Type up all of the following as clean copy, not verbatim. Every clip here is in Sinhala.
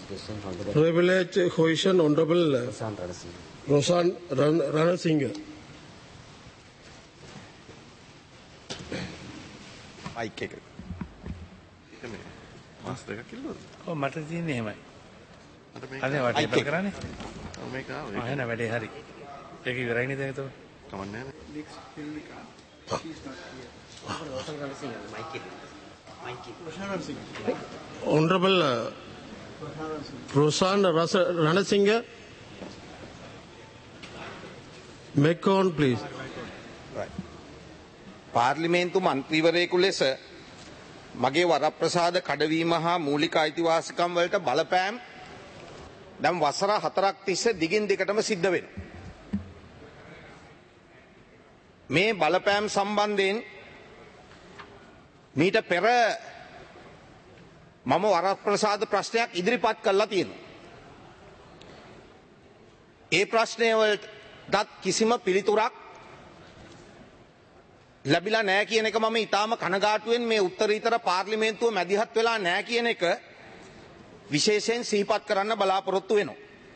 Privilege question Honorable Rosan Ranasinghe. Mic එක. මේ මාස් දෙකක් කිල්ලුවද? ඔව් මට තියෙන්නේ එහෙමයි. මට මේක අනේ වට ඉවර කරන්නේ. ඔව් මේක ආවේ. එහෙනම් වැඩේ හරි. ඒක ඉවරයි නේද එතකොට? කමන්නේ නැහැ. Honorable Rosan Ranasinghe. Mic on please. Right. පාර්ලිමේන්තු මන්ත්‍රීවරයෙකු ලෙස මගේ වරප්‍රසාද කඩවීම හා මූලික අයිතිවාසිකම් වලට බලපෑම් දැන් වසර 4ක් තිස්සේ දිගින් දිගටම සිද්ධ වෙනවා. මේ බලපෑම් සම්බන්ධයෙන් මීට පෙර මම වරප්‍රසාද ප්‍රශ්නයක් ඉදිරිපත් කළා තියෙනවා. ඒ ප්‍රශ්නය වලට කිසිම පිළිතුරක් ලැබිලා නැහැ කියන එක මම ඊටාම කනගාටුවෙන් මේ උත්තරීතර පාර්ලිමේන්තුව මැදිහත් වෙලා නැහැ කියන එක විශේෂයෙන් සිහිපත් කරන්න බලාපොරොත්තු වෙනවා.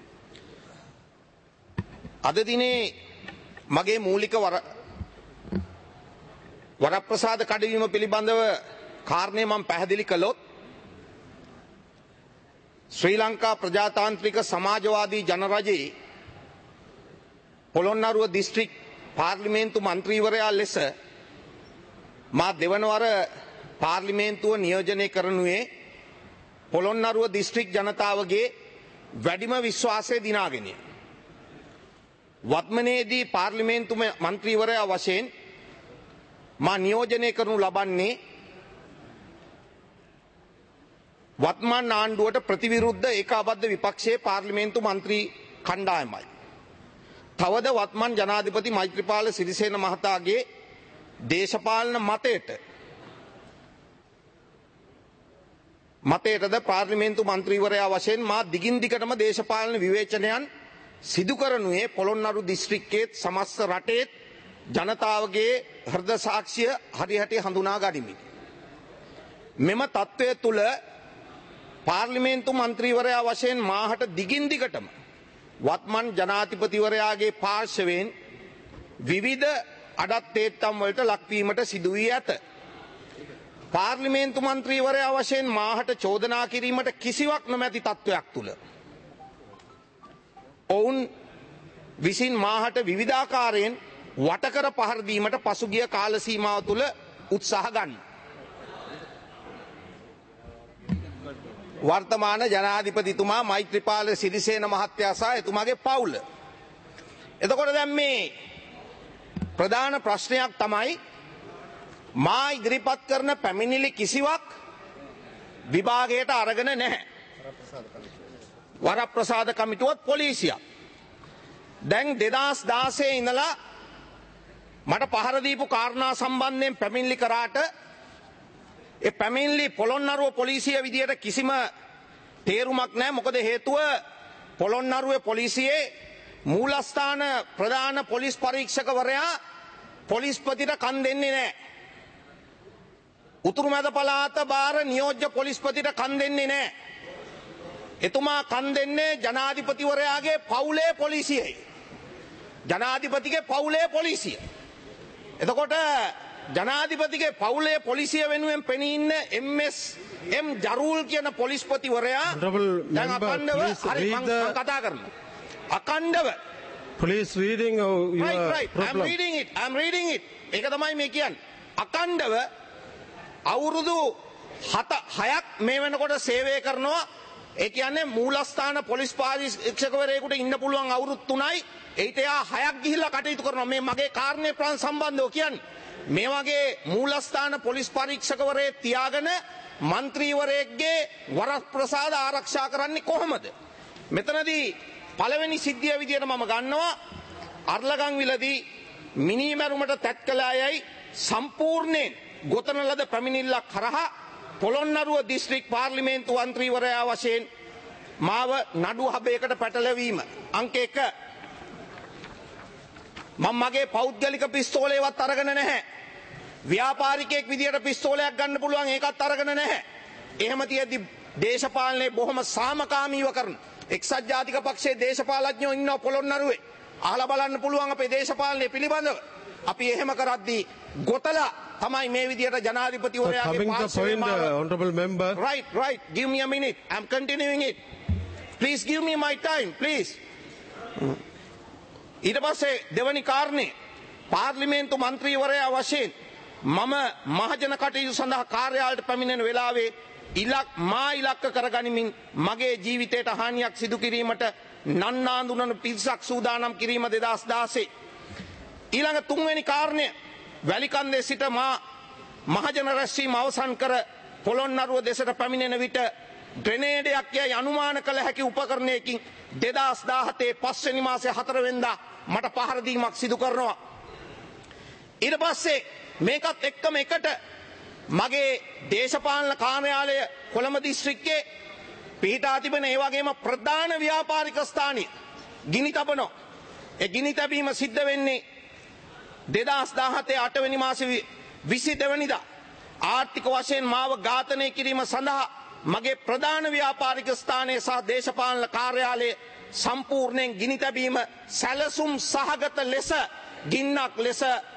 අද දිනේ මගේ මූලික වරප්‍රසාද කඩවීම පිළිබඳව කාරණේ මම පැහැදිලි කළොත් ශ්‍රී ලංකා ප්‍රජාතාන්ත්‍රික සමාජවාදී ජනරජයේ පොළොන්නරුව දිස්ත්‍රික් පාර්ලිමේන්තු මන්ත්‍රීවරයා ලෙස මා දෙවනවර පාර්ලිමේන්තුව නියෝජනය කරනුවේ පොළොන්නරුව දිස්ත්‍රික් ජනතාවගේ වැඩිම විශ්වාසය දිනාගෙන. වත්මනේදී පාර්ලිමේන්තු මන්ත්‍රීවරයා වශයෙන් මා නියෝජනය කරනු ලබන්නේ වත්මන් ආණ්ඩුවට ප්‍රතිවිරුද්ධ ඒකාබද්ධ විපක්ෂයේ පාර්ලිමේන්තු මන්ත්‍රී කණ්ඩායමයි. තවද වත්මන් ජනාධිපති මෛත්‍රීපාල සිරිසේන මහතාගේ දේශපාලන මතයටද පාර්ලිමේන්තු මන්ත්‍රීවරයා වශයෙන් මා දිගින් දිගටම දේශපාලන විවේචනයන් සිදු කරනුයේ පොළොන්නරු දිස්ත්‍රික්කයේත් සමස්ත රටේත් ජනතාවගේ හෘද සාක්ෂිය හරිහැටි හඳුනා ගනිමි. මෙම තත්ත්වය තුළ පාර්ලිමේන්තු මන්ත්‍රීවරයා වශයෙන් මාහට දිගින් දිගටම වත්මන් ජනාධිපතිවරයාගේ පාර්ශවයෙන් විවිධ අඩත්තේත්තම් වලට ලක්වීමට සිදු වී ඇත. පාර්ලිමේන්තු මන්ත්‍රීවරයා වශයෙන් මාහට චෝදනා කිරීමට කිසිවක් නොමැති තත්ත්වයක් තුළ ඔවුන් විසින් මාහට විවිධාකාරයෙන් වටකර පහර දීමට පසුගිය කාල සීමාව තුළ උත්සාහ ගන්න. වර්තමාන ජනාධිපතිතුමා මෛත්‍රීපාල සිරිසේන මහත්තයා සහ එතුමාගේ පවුල. එතකොට දැන් මේ ප්‍රධාන ප්‍රශ්නයක් තමයි මා ඉදිරිපත් කරන පැමිණිලි කිසිවක් විභාගයට අරගෙන නැහැ. වරප්‍රසාද කමිටුවත් පොලිසියක්. දැන් 2016 ඉඳලා මට පහර දීපු කාරණා සම්බන්ධයෙන් පැමිණිලි කරාට ඒ පැමිණිලි පොළොන්නරුව පොලිසිය විදියට කිසිම තේරුමක් නැහැ. මොකද හේතුව පොළොන්නරුවේ පොලිසියේ මූලස්ථාන ප්‍රධාන පොලිස් පරීක්ෂකවරයා පොලිස්පතිට කන් දෙන්නේ නැහැ. උතුරු මැද පළාත බාර නියෝජ්‍ය පොලිස්පතිට කන් දෙන්නේ නැහැ. එතුමා කන් දෙන්නේ ජනාධිපතිවරයාගේ පවුලේ පොලිසියයි. ජනාධිපතිගේ පවුලේ පොලිසිය. එතකොට ජනාධිපතිගේ පවුලේ පොලිසිය වෙනුවෙන් පෙනී ඉන්න MS ජරූල් කියන පොලිස්පතිවරයා දැන් අකණ්ඩව හරි මම කතා කරනවා. අකණ්ඩව Please reading your problem. I'm reading it. ඒක තමයි මේ කියන්නේ. අකණ්ඩව අවුරුදු 6ක් මේ වෙනකොට සේවය කරනවා. ඒ කියන්නේ මූලස්ථාන පොලිස් පරීක්ෂකවරයෙකුට ඉන්න පුළුවන් අවුරුදු 3යි. ඒිට එයා 6ක් ගිහිල්ලා කටයුතු කරනවා. මේ මගේ කාර්යයේ ප්‍රාණ සම්බන්ධව කියන්නේ. මේ වගේ මූලස්ථාන පොලිස් පරීක්ෂකවරයෙක් තියාගෙන මන්ත්‍රීවරයෙක්ගේ වරප්‍රසාද ආරක්ෂා කරන්නේ කොහොමද? මෙතනදී පළවෙනි සිද්ධිය විදියට මම ගන්නවා අර්ලගංවිලදී මිනිමැරුමට තැත් කළ අයයි සම්පූර්ණයෙන් ගොතන ලද පැමිණිල්ලක් කරහා පොළොන්නරුව දිස්ත්‍රික් පාර්ලිමේන්තු මන්ත්‍රීවරයා වශයෙන් මාව නඩු හබයකට පැටලවීම. අංක 1 මම මගේ පෞද්ගලික පිස්තෝලේවත් අරගෙන නැහැ. ව්‍යාපාරිකයෙක් විදියට පිස්තෝලයක් ගන්න පුළුවන් ඒකත් අරගෙන නැහැ. එහෙම තියෙද්දි දේශපාලනයේ බොහොම සාමකාමීව කරන එක්සත් ජාතික පක්ෂයේ දේශපාලඥයෝ ඉන්නවා පොළොන්නරුවේ. අහලා බලන්න පුළුවන් අපේ දේශපාලනය පිළිබඳව. අපි එහෙම කරද්දී ගොතලා තමයි මේ විදියට ජනාධිපතිවරයාගේ Coming to පාර්ශවයේ point, මාව- honorable member. Right. Give me a minute. I'm continuing it. Please give me my time, please. ඊට පස්සේ දෙවනි කාරණේ පාර්ලිමේන්තු මන්ත්‍රීවරයා වශයෙන් මම මහජන කටයුතු සඳහා කාර්යාලයට පැමිණෙන වෙලාවේ ඉලක්ක කරගනිමින් මගේ ජීවිතයට හානියක් සිදු කිරීමට නන්නාඳුනන පිරිසක් සූදානම් කිරීම 2016. ඊළඟ තුන්වෙනි කාරණය වැලිකන්දේ සිට මා මහජන රැස්වීම අවසන් කර පොළොන්නරුව දෙසට පැමිණෙන විට ග්‍රෙනේඩයක් යයි අනුමාන කළ හැකි උපකරණයකින් 2017 පස්වෙනි මාසේ 4 වෙනිදා මට පහර දීමක් සිදු කරනවා. ඊට පස්සේ මේකත් එක්කම එකට මගේ දේශපාලන කාර්යාලය කොළඹ දිස්ත්‍රික්කයේ පිහිටා තිබෙන ඒ වගේම ප්‍රධාන ව්‍යාපාරික ස්ථානීය ගිනි තබනවා. ඒ ගිනි තැබීම සිද්ධ වෙන්නේ 2017 8 වෙනි මාසේ 22 වෙනිදා ආර්ථික වශයෙන් මාව ඝාතනය කිරීම සඳහා මගේ ප්‍රධාන ව්‍යාපාරික ස්ථානයේ සහ දේශපාලන කාර්යාලයේ සම්පූර්ණයෙන් ගිනි තැබීම සැලසුම් සහගත ලෙස ගින්නක් ලෙස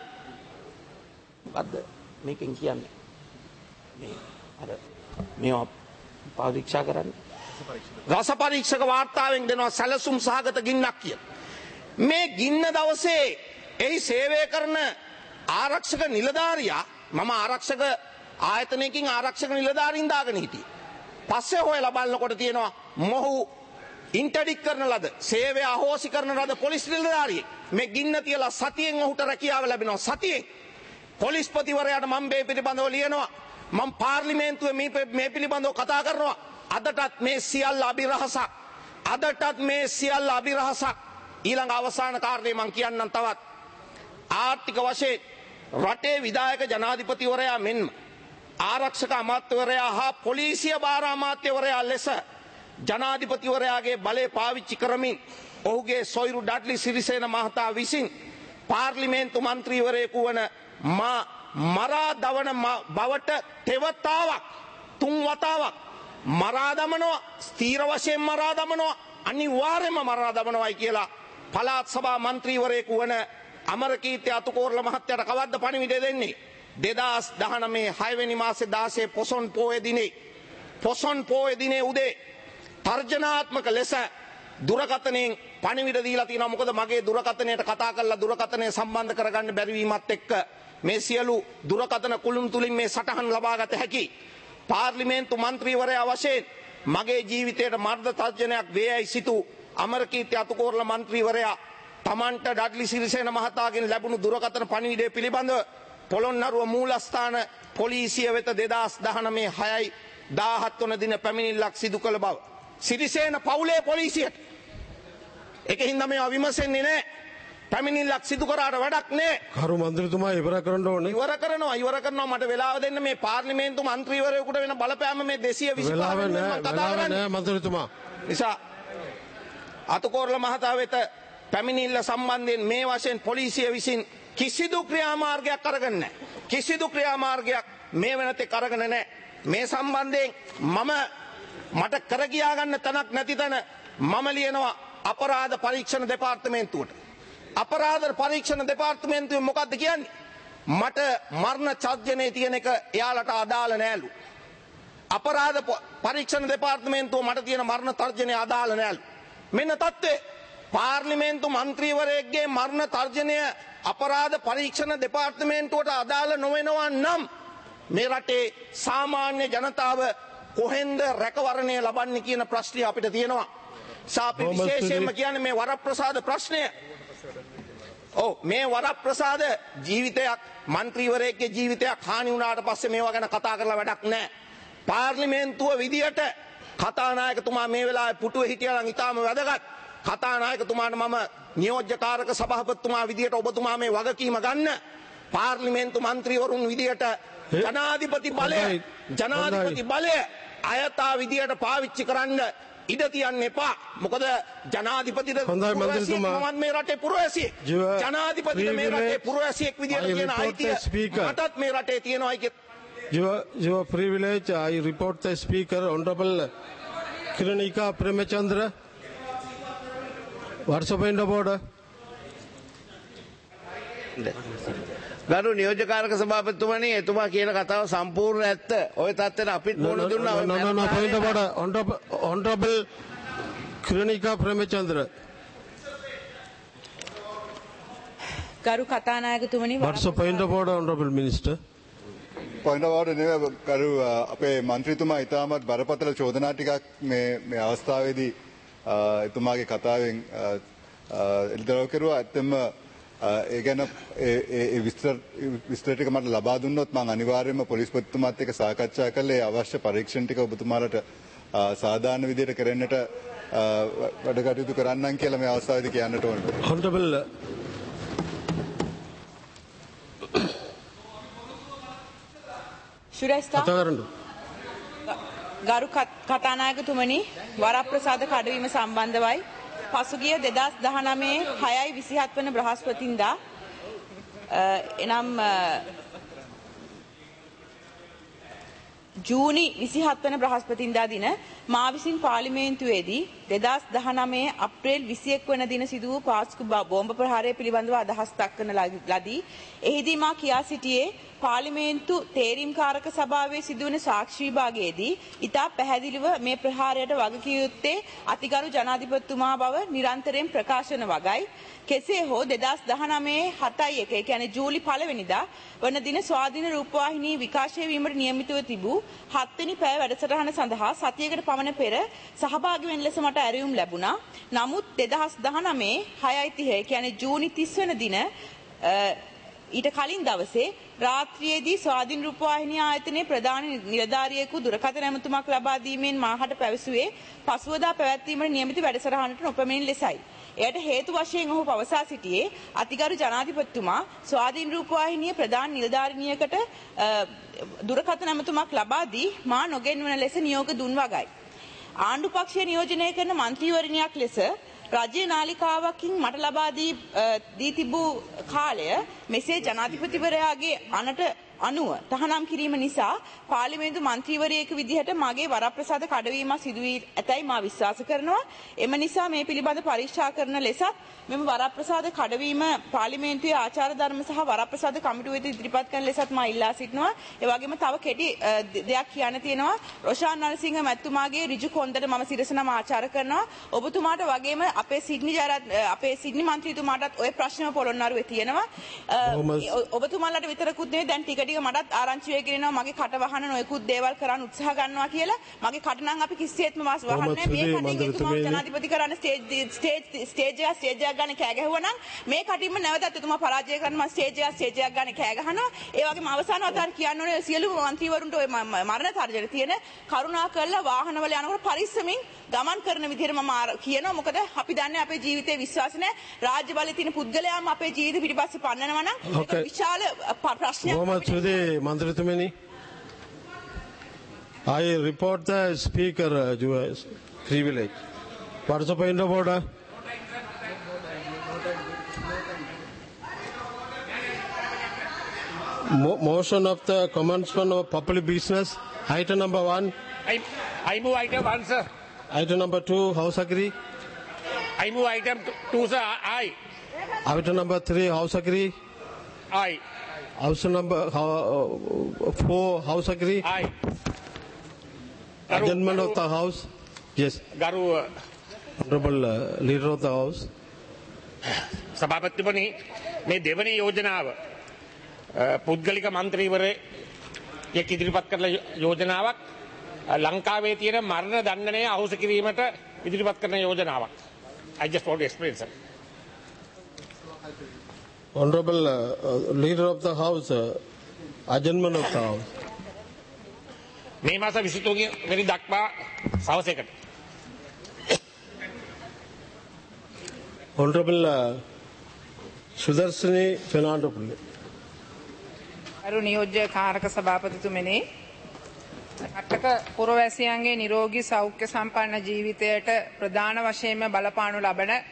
මොකද්ද මේකෙන් කියන්නේ මේ අර මේවා පරීක්ෂා කරන්නේ රස පරීක්ෂක වාර්තාවෙන් දෙනවා සැලසුම් සහගත ගින්නක් කියලා. මේ ගින්න දවසේ එහි සේවය කරන ආරක්ෂක නිලධාරියා මම ආරක්ෂක ආයතනයකින් ආරක්ෂක නිලධාරීන් දාගෙන හිටියේ. පස්සේ හොයලා බලනකොට තියෙනවා මොහු ඉන්ටර්ඩික් කරන ලද සේවය අහෝසි කරන ලද පොලිස් නිලධාරියෙක්. මේ ගින්න තියලා සතියෙන් ඔහුට රැකියාව ලැබෙනවා. සතියෙන් පොලිස්පතිවරයාට මම මේ පිළිබඳව ලියනවා. මම පාර්ලිමේන්තුවේ මේ පිළිබඳව කතා කරනවා. අදටත් මේ සියල්ල අභිරහසක්. අදටත් මේ සියල්ල අභිරහසක්. ඊළඟ අවසාන කාරණේ මම කියන්නම් තවත්. ආර්ථික වශයෙන් රටේ විධායක ජනාධිපතිවරයා මෙන්ම ආරක්ෂක අමාත්‍යවරයා හා පොලිසිය භාර අමාත්‍යවරයා ලෙස ජනාධිපතිවරයාගේ බලය පාවිච්චි කරමින් ඔහුගේ සොයුරු ඩඩ්ලි සිරිසේන මහතා විසින් පාර්ලිමේන්තු මන්ත්‍රීවරයෙකු වන මරා දවන බවට තෙවතාවක් 3 වතාවක් මරා දමනවා, ස්ථීර වශයෙන් මරා දමනවා, අනිවාර්යයෙන්ම මරා දමනවායි කියලා පළාත් සභා මන්ත්‍රීවරයෙකු වන අමරකීර්ති අතුකෝරළ මහත්තයාට කවද්ද පණිවිඩය දෙන්නේ? 2019 6 වෙනි මාසේ 16 පොසොන් පෝය දිනේ උදේ තර්ජනාත්මක ලෙස දුරකථනයෙන් පණිවිඩ දීලා තියෙනවා. මොකද මගේ දුරකථනයට කතා කරලා දුරකථනය සම්බන්ධ කරගන්න බැරි වීමත් එක්ක මේ සියලු දුරකථන කුළුම් තුලින් මේ සටහන් ලබාගත හැකි. පාර්ලිමේන්තු මන්ත්‍රීවරයා වශයෙන් මගේ ජීවිතයට මර්ධ තර්ජනයක් වේයයි සිටු අමරකීර්ති අතුකෝරළ මන්ත්‍රීවරයා තමන්ට ඩඩ්ලි සිරිසේන මහතාගෙන් ලැබුණු දුරකථන පණිවිඩය පිළිබඳව පොළොන්නරුව මූලස්ථාන පොලිසිය වෙත 2019 6යි 17 වන දින පැමිණිල්ලක් සිදු කළ බව. සිරිසේන පවුලේ පොලිසියට. ඒකින්ද මේවා විමසෙන්නේ නැහැ. පැමිණිල්ලක් සිදු කරාට වැඩක් නැහැ. කරු මන්ත්‍රීතුමා ඉවර කරන්න ඕනේ. ඉවර කරනවා මට වෙලාව දෙන්න. මේ පාර්ලිමේන්තු මන්ත්‍රීවරයෙකුට වෙන බලපෑම මේ 225 වෙලාව වෙනුවෙන් මම කතා කරන්නේ. නෑ මන්ත්‍රීතුමා. නිසා අතුකෝරළ මහතා වෙත පැමිණිල්ල සම්බන්ධයෙන් මේ වශයෙන් පොලිසිය විසින් කිසිදු ක්‍රියාමාර්ගයක් අරගෙන නැහැ. කිසිදු ක්‍රියාමාර්ගයක් මේ වෙනතේ අරගෙන නැහැ. මේ සම්බන්ධයෙන් මට කර ගියා ගන්න තැනක් නැති තැන මම ලියනවා අපරාධ පරීක්ෂණ දෙපාර්තමේන්තුවට. අපරාධ පරීක්ෂණ දෙපාර්තමේන්තුවේ මොකද්ද කියන්නේ? මට මරණ චර්ජනයේ තියෙන එක එයාලට අදාළ නෑලු. අපරාධ පරීක්ෂණ දෙපාර්තමේන්තුව මට තියෙන මරණ තර්ජනය අදාළ නෑලු. මෙන්න තත්ත්වය. පාර්ලිමේන්තු මන්ත්‍රීවරයෙක්ගේ මරණ තර්ජනය අපරාධ පරීක්ෂණ දෙපාර්තමේන්තුවට අදාළ නොවෙනවා නම් මේ රටේ සාමාන්‍ය ජනතාව කොහෙන්ද රැකවරණය ලබන්නේ කියන ප්‍රශ්නය අපිට තියෙනවා. අපි විශේෂයෙන්ම කියන්නේ මේ වරප්‍රසාද ප්‍රශ්නය. මේ වරප්‍රසාද ජීවිතයක් මන්ත්‍රීවරයෙක්ගේ ජීවිතයක් හානි වුණාට පස්සේ මේවා ගැන කතා කරලා වැඩක් නැහැ. පාර්ලිමේන්තුව විදියට කතානායකතුමා මේ වෙලාවේ පුටුවේ හිටියා නම් ඊටාම වැදගත්. කතානායකතුමාට මම නියෝජ්‍යකාරක සභාපතිතුමා විදියට ඔබතුමා මේ වගකීම ගන්න. පාර්ලිමේන්තු මන්ත්‍රීවරුන් විදියට ජනාධිපති බලය අයථා විදියට පාවිච්චි කරන්න ඉඩ තියන්න එපා. මොකද ජනාධිපතිට මමත් මේ රටේ පුරවැසියෙක්. ජනාධිපතිට මේ රටේ පුරවැසියෙක් විදියට කියන අයිතිය මටත් මේ රටේ තියෙනවායි Your privilege, I report the Speaker, Honorable Kiranika Premachandra. What's the point of order? ගරු නියෝජ්‍යකාරක සභාපතිතුමනි එතුමා කියන කතාව සම්පූර්ණ ඇත්ත. ඔය තත්ත්වයට අපිත් මුහුණ දුන්නා. ඔය No, point of order. Honorable Kiranika Premachandra. ගරු කතානායකතුමනි What's the point of order, Honorable Minister? Point of order නෙවෙයි කරු අපේ മന്ത്രിතුමා ඉතාමත් බරපතල චෝදනා ටිකක් මේ අවස්ථාවේදී එතුමාගේ කතාවෙන් එළිදරව් කරුවා. ඇත්තම ඒ ගැන ඒ විස්තර ටික මට ලබා දුන්නොත් මම අනිවාර්යයෙන්ම පොලිස්පතිතුමාත් එක්ක සාකච්ඡා කරලා ඒ අවශ්‍ය පරීක්ෂණ ටික ඔබතුමාලට සාධාරණ විදිහට කරන්නට වැඩ කටයුතු කරන්නම් කියලා මේ අවස්ථාවේදී කියන්නට ඕනේ. Honorable Should I start? ගරු කතානායකතුමනි වරප්‍රසාද කඩවීම සම්බන්ධවයි පසුගිය 2019 6/27 වන බ්‍රහස්පතින්දා එනම් ජූනි 27 වන බ්‍රහස්පතින්දා දින මා විසින් පාර්ලිමේන්තුවේදී 2019 අප්‍රේල් 21 වන දින සිදු වූ පාස්කු බෝම්බ ප්‍රහාරය පිළිබඳව අදහස් දක්වන ලදී. එහිදී මා කියා සිටියේ පාර්ලිමේන්තු තේරීම්කාරක සභාවේ සිදුවන සාක්ෂි විභාගයේදී ඉතා පැහැදිලිව මේ ප්‍රහාරයට වගකිව යුත්තේ අතිගරු ජනාධිපතිතුමා බව නිරන්තරයෙන් ප්‍රකාශන වගයි. කෙසේ හෝ 2019 7/1 ඒ කියන්නේ ජූලි 1 වෙනිදා වන දින ස්වාධීන රූපවාහිනී විකාශය වීමට නියමිතව තිබූ 7 වෙනි පැය වැඩසටහන සඳහා සතියකට පමණ පෙර සහභාගී වෙන ලෙස මට ඇරයුම් ලැබුණා. නමුත් 2019 6/30 ඒ කියන්නේ ජූනි 30 වන දින ඊට කලින් දවසේ රාත්‍රියේදී ස්වාධීන රූපවාහිනී ආයතනයේ ප්‍රධාන නිලධාරියෙකු දුරකථන ඇමතුමක් ලබා දීමෙන් මාහට පැවසුවේ පසුවදා පැවැත්වීමට නියමිත වැඩසටහනට නොපැමිණි ලෙසයි. එයට හේතු වශයෙන් ඔහු පවසා සිටියේ අතිගරු ජනාධිපතිතුමා ස්වාධීන රූපවාහිනියේ ප්‍රධාන නිලධාරිනියකට දුරකථන ඇමතුමක් ලබා දී මා නොගෙන්වන ලෙස නියෝග දුන් වගයි. ආණ්ඩු පක්ෂය නියෝජනය කරන මන්ත්‍රීවරණයක් ලෙස රජයේ නාලිකාවකින් මට ලබා දී තිබූ කාලය මෙසේ ජනාධිපතිවරයාගේ අනට අනුව තහනම් කිරීම නිසා පාර්ලිමේන්තු මන්ත්‍රීවරයෙකු විදිහට මගේ වරප්‍රසාද කඩවීම සිදු වී ඇතැයි මා විශ්වාස කරනවා. එම නිසා මේ පිළිබඳ පරීක්ෂා කරන ලෙසත් මෙම වරප්‍රසාද කඩවීම පාර්ලිමේන්තුවේ ආචාර ධර්ම සහ වරප්‍රසාද කමිටුවට ඉදිරිපත් කරන ලෙසත් මා ඉල්ලා සිටිනවා. ඒ වගේම තව කෙටි දෙයක් කියන්න තියෙනවා. රොෂාන් නරසිංහ මැතිතුමාගේ ඍජු කොන්දට මම සිරසනම ආචාර කරනවා. ඔබතුමාට වගේම අපේ සිඩ්නි මන්ත්‍රීතුමාටත් ওই ප්‍රශ්නම පොළොන්නරුවේ තියෙනවා. ඔබතුමාලට විතරකුත් නෙවෙයි දැන් ටික මටත් ආරංචි වෙගෙන ඉනවා මගේ කට වහන නොයෙකුත් දේවල් කරන්න උත්සාහ ගන්නවා කියලා. මගේ කට නම් අපි කිසිසේත්ම වහන්නේ මේ කටින් එතුමා ජනාධිපති කරන්න ස්ටේජ් එක ගන්න කෑ ගැහුවා නම් මේ කටින්ම නැවතත් එතුමා පරාජය කරන මම ස්ටේජ් එක ගන්න කෑ ගහනවා. ඒ වගේම අවසාන වතාවට කියන්න ඕනේ සියලු මන්ත්‍රීවරුන්ට ඔය මරණ තර්ජන තියෙන කරුණා කරලා වාහනවල යනකොට පරිස්සමින් ගමන් කරන විදිහට මම කියනවා. මොකද අපි දන්නේ අපේ ජීවිතේ විශ්වාස නැහැ. රාජ්‍ය බලයේ තියෙන පුද්ගලයාම අපේ ජීවිත පිටිපස්සේ පන්නනවා නම් ඒක විශාල ප්‍රශ්නයක්. Mantritumeni, I report the Speaker privilege. What is the point of order? Motion of the commencement of public business. Item number 1. I move item 1, sir. Item number 2. House agree. I move item 2, sir. Aye. Item number 3. House agree. Aye. House number 4. House agree. Aye. Adjournment of the House. Yes. Garu Honorable Leader of the House. සභාපතිතුමනි මේ දෙවනි යෝජනාව පුද්ගලික මන්ත්‍රීවරයෙක් ඉදිරිපත් කරන යෝජනාවක් ලංකාවේ තියෙන මරණ දණ්ඩනය අහෝසි කිරීමට ඉදිරිපත් කරන යෝජනාවක්. I just want to explain, sir. Honorable Leader of the House, adjournment of the House. මේ මාස 23 වෙනි දක්වා සවසේකට. Honorable Sudarshini Fernando. අරු නියෝජ්‍ය කාරක සභාපතිතුමනි රටක පුරවැසියන්ගේ නිරෝගී සෞඛ්‍ය සම්පන්න ජීවිතයට ප්‍රධාන වශයෙන්ම බලපානු ලබන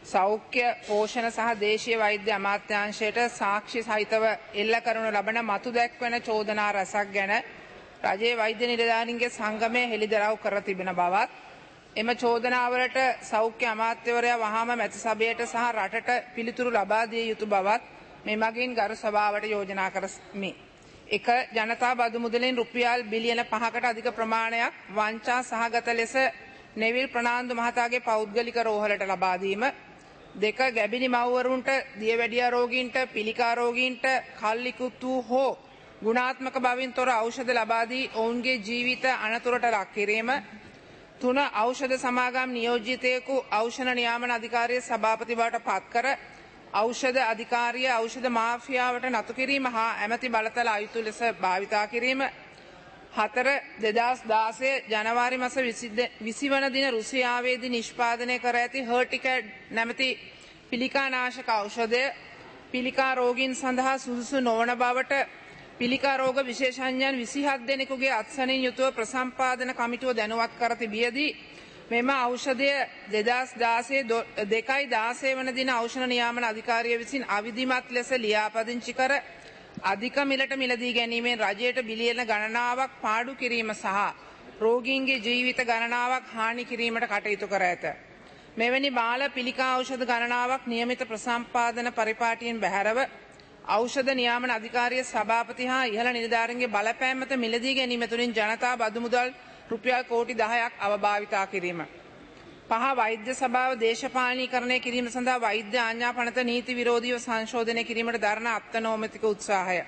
සෞඛ්‍ය පෝෂණ සහ දේශීය වෛද්‍ය අමාත්‍යාංශයට සාක්ෂි සහිතව එල්ල කරනු ලබන මතු දැක්වෙන චෝදනා රැසක් ගැන රජයේ වෛද්‍ය නිලධාරීන්ගේ සංගමය හෙළිදරව් කර තිබෙන බවත් එම චෝදනාවලට සෞඛ්‍ය අමාත්‍යවරයා වහාම මැති සභයට සහ රටට පිළිතුරු ලබා දිය යුතු බවත් මේ මගින් ගරු සභාවට යෝජනා කරමි. එක ජනතා බදු මුදලින් රුපියල් බිලියන 5කට අධික ප්‍රමාණයක් වංචා සහගත ලෙස නෙවිල් ප්‍රනාන්දු මහතාගේ පෞද්ගලික රෝහලට ලබා දීම. දෙක ගැබිනි මව්වරුන්ට දියවැඩියා රෝගීන්ට පිළිකා රෝගීන්ට කල්ලිකුත් වූ හෝ ගුණාත්මක බවින් තොර ඖෂධ ලබා දී ඔවුන්ගේ ජීවිත අනතුරට ලක් කිරීම. 3 ඖෂධ සමාගම් නියෝජිතයෙකු ඖෂධ නියාමන අධිකාරියේ සභාපති බවට පත් කර ඖෂධ අධිකාරිය ඖෂධ මාෆියාවට නතු කිරීම හා ඇමති බලතල අයුතු ලෙස භාවිතා කිරීම. 4 2016 ජනවාරි මාස 20 වන දින රුසියාවේදී නිෂ්පාදනය කර ඇති හර්ටිකඩ් නැමැති පිළිකානාශක ඖෂධය පිළිකා රෝගීන් සඳහා සුදුසු නොවන බවට පිළිකා රෝග විශේෂඥයන් 27 දෙනෙකුගේ අත්සනින් යුතුව ප්‍රසම්පාදන කමිටුව දැනුවත් කර තිබියදී මෙම ඖෂධය 2016 2/16 වන දින ඖෂධ නියාමන අධිකාරිය විසින් අවිධිමත් ලෙස ලියාපදිංචි කර අධික මිලට මිලදී ගැනීමෙන් රජයට බිලියන ගණනාවක් පාඩු කිරීම සහ රෝගීන්ගේ ජීවිත ගණනාවක් හානි කිරීමට කටයුතු කර ඇත. මෙවැනි බාල පිළිකා ඖෂධ ගණනාවක් නියමිත ප්‍රසම්පාදන පරිපාටියෙන් බැහැරව ඖෂධ නියාමන අධිකාරිය සභාපති හා ඉහළ නිලධාරීන්ගේ බලපෑම් මත මිලදී ගැනීම තුළින් ජනතා බදු මුදල් රුපියල් කෝටි 10ක් අවභාවිතා කිරීම. 5 වෛද්‍ය සභාව දේශපාලනීකරණය කිරීම සඳහා වෛද්‍ය ආඥා පනත නීති විරෝධීව සංශෝධනය කිරීමට දරන අත්නෝමතික උත්සාහය.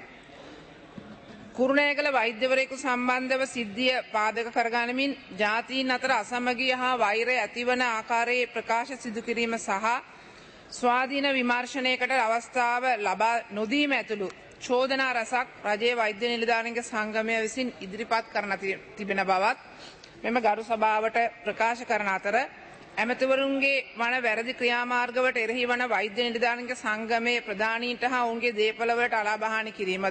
කුරුණෑගල වෛද්‍යවරයෙකු සම්බන්ධව සිද්ධිය පාදක කරගනිමින් ජාතීන් අතර අසමගිය හා වෛරය ඇතිවන ආකාරයේ ප්‍රකාශ සිදු කිරීම සහ ස්වාධීන විමර්ශනයකට අවස්ථාව ලබා නොදීම ඇතුළු චෝදනා රැසක් රජයේ වෛද්‍ය නිලධාරීන්ගේ සංගමය විසින් ඉදිරිපත් කරන තිබෙන බවත් මෙම ගරු සභාවට ප්‍රකාශ කරන අතර ඇමතිවරුන්ගේ වන වැරදි ක්‍රියාමාර්ගවලට එරෙහි වන වෛද්‍ය නිලධාරීන්ගේ සංගමයේ ප්‍රධානීන්ට හා ඔවුන්ගේ දේපළවලට අලාබහානි කිරීමද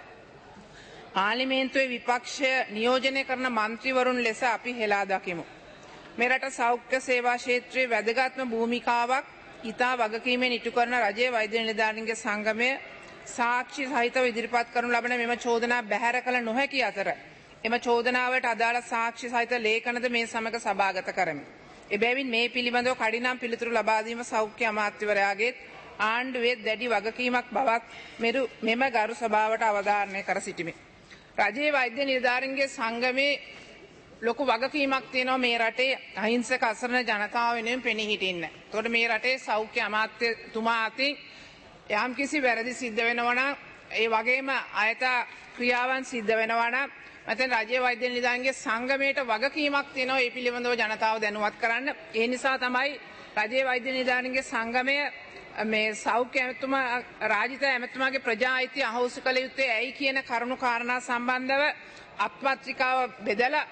පාර්ලිමේන්තුවේ විපක්ෂය නියෝජනය කරන මන්ත්‍රීවරුන් ලෙස අපි හෙලා දකිමු. මෙරට සෞඛ්‍ය සේවා ක්ෂේත්‍රයේ වැදගත්ම භූමිකාවක් ඉතා වගකීමෙන් ඉටු කරන රජයේ වෛද්‍ය නිලධාරීන්ගේ සංගමය සාක්ෂි සහිතව ඉදිරිපත් කරනු ලබන මෙම චෝදනා බැහැර කළ නොහැකි අතර එම චෝදනාවට අදාළ සාක්ෂි සහිත ලේඛනද මේ සමග සභාගත කරමි. එබැවින් මේ පිළිබඳව කඩිනම් පිළිතුරු ලබා දීම සෞඛ්‍ය අමාත්‍යවරයාගේ ආණ්ඩුවේ දැඩි වගකීමක් බවත් මෙම ගරු සභාවට අවධාරණය කර සිටිමි. රජයේ වෛද්‍ය නිලධාරීන්ගේ සංගමේ ලොකු වගකීමක් තියෙනවා මේ රටේ අහිංසක අසරණ ජනතාව වෙනුවෙන් පෙනී හිටින්න. එතකොට මේ රටේ සෞඛ්‍ය අමාත්‍යතුමා අතින් යම්කිසි වැරදි සිද්ධ වෙනවා නම් ඒ වගේම අයථා ක්‍රියාවන් සිද්ධ වෙනවා නම් මතෙන් රජයේ වෛද්‍ය නිලධාරීන්ගේ සංගමයට වගකීමක් තියෙනවා මේ පිළිබඳව ජනතාව දැනුවත් කරන්න. ඒ නිසා තමයි රජයේ වෛද්‍ය නිලධාරීන්ගේ සංගමය මේ සෞඛ්‍ය ඇමතුමා රාජිත ඇමතුමාගේ ප්‍රජා අයිතිය අහෝසි කළ යුත්තේ ඇයි කියන කරුණු කාරණා සම්බන්ධව අත්පත්‍රිකාව බෙදලා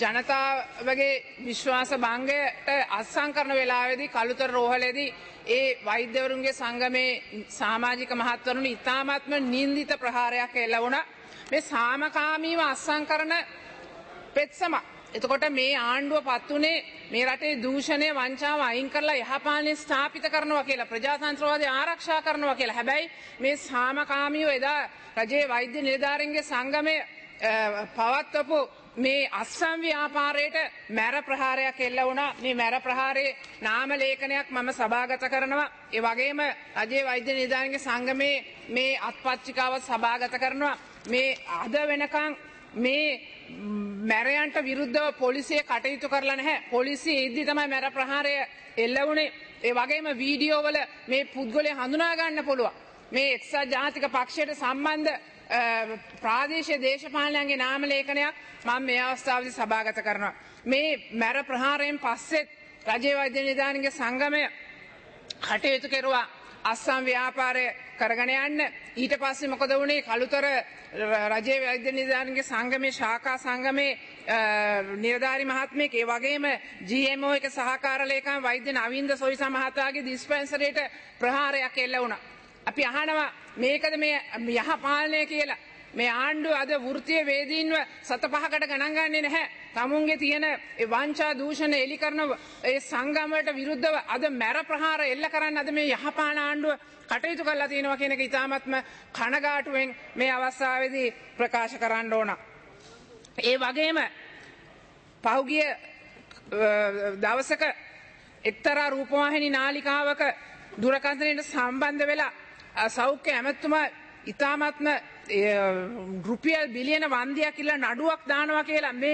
ජනතාවගේ විශ්වාස භංගයට අත්සන් කරන වෙලාවේදී කළුතර රෝහලේදී ඒ වෛද්‍යවරුන්ගේ සංගමේ සමාජික මහත්වරුන් ඉතාමත්ම නින්දිත ප්‍රහාරයක් එල්ල වුණා. මේ සාමකාමීව අත්සන් කරන පෙත්සම. එතකොට මේ ආණ්ඩුව පත් උනේ මේ රටේ දූෂණය වංචාව අයින් කරලා යහපාලනය ස්ථාපිත කරනවා කියලා ප්‍රජාතන්ත්‍රවාදය ආරක්ෂා කරනවා කියලා. හැබැයි මේ සාමකාමීව එදා රජයේ වෛද්‍ය නිලධාරීන්ගේ සංගමය පවත්වපු මේ අස්සම් ව්‍යාපාරයට මැර ප්‍රහාරයක් එල්ල වුණා. මේ මැර ප්‍රහාරයේ නාම ලේඛනයක් මම සභාගත කරනවා. ඒ වගේම රජයේ වෛද්‍ය නිලධාරීන්ගේ සංගමේ මේ අත්පත්‍රිකාව සභාගත කරනවා. මේ අද වෙනකන් මේ මැරයන්ට විරුද්ධව පොලිසිය කටයුතු කරලා නැහැ. පොලිසිය ඉද්දි තමයි මැර ප්‍රහාරය එල්ල වුණේ. ඒ වගේම වීඩියෝ වල මේ පුද්ගලයා හඳුනා ගන්න පුළුවන්. මේ එක්සත් ජාතික පක්ෂයට සම්බන්ධ ප්‍රාදේශීය දේශපාලනයන්ගේ නාම ලේඛනයක් මම මේ අවස්ථාවේදී සභාගත කරනවා. මේ මැර ප්‍රහාරයෙන් පස්සේ රජයේ වෛද්‍ය නිලධාරීන්ගේ සංගමය කටයුතු කෙරුවා අස්සම් ව්‍යාපාරය කරගෙන යන්න. ඊට පස්සේ මොකද වුණේ? කළුතර රජයේ වෛද්‍ය නිලධාරීන්ගේ සංගමේ ශාඛා සංගමේ නිලධාරී මහත්මයෙක් ඒ වගේම GMO එක සහකාර ලේකම් වෛද්‍ය නවින්ද සොයිසා මහතාගේ දිස්පැන්සරියට ප්‍රහාරයක් එල්ල වුණා. අපි අහනවා මේකද මේ යහපාලනය කියලා. මේ ආණ්ඩුව අද වෘත්තීය වේදීන්ව සත පහකට ගණන් ගන්නේ නැහැ. තමුන්ගේ තියෙන ඒ වංචා දූෂණ එලි කරන ඒ සංගම් වලට විරුද්ධව අද මැර ප්‍රහාර එල්ල කරන්න අද මේ යහපාන ආණ්ඩුව කටයුතු කරලා තියෙනවා කියන එක ඉතාමත්ම කනගාටුවෙන් මේ අවස්ථාවේදී ප්‍රකාශ කරන්න ඕන. ඒ වගේම පහුගිය දවසක එක්තරා රූපවාහිනී නාලිකාවක දුරකථනයට සම්බන්ධ වෙලා සෞඛ්‍ය ඇමතුමා ඉතාමත්ම රුපියල් බිලියන වන්දියක් කියලා නඩුවක් දානවා කියලා මේ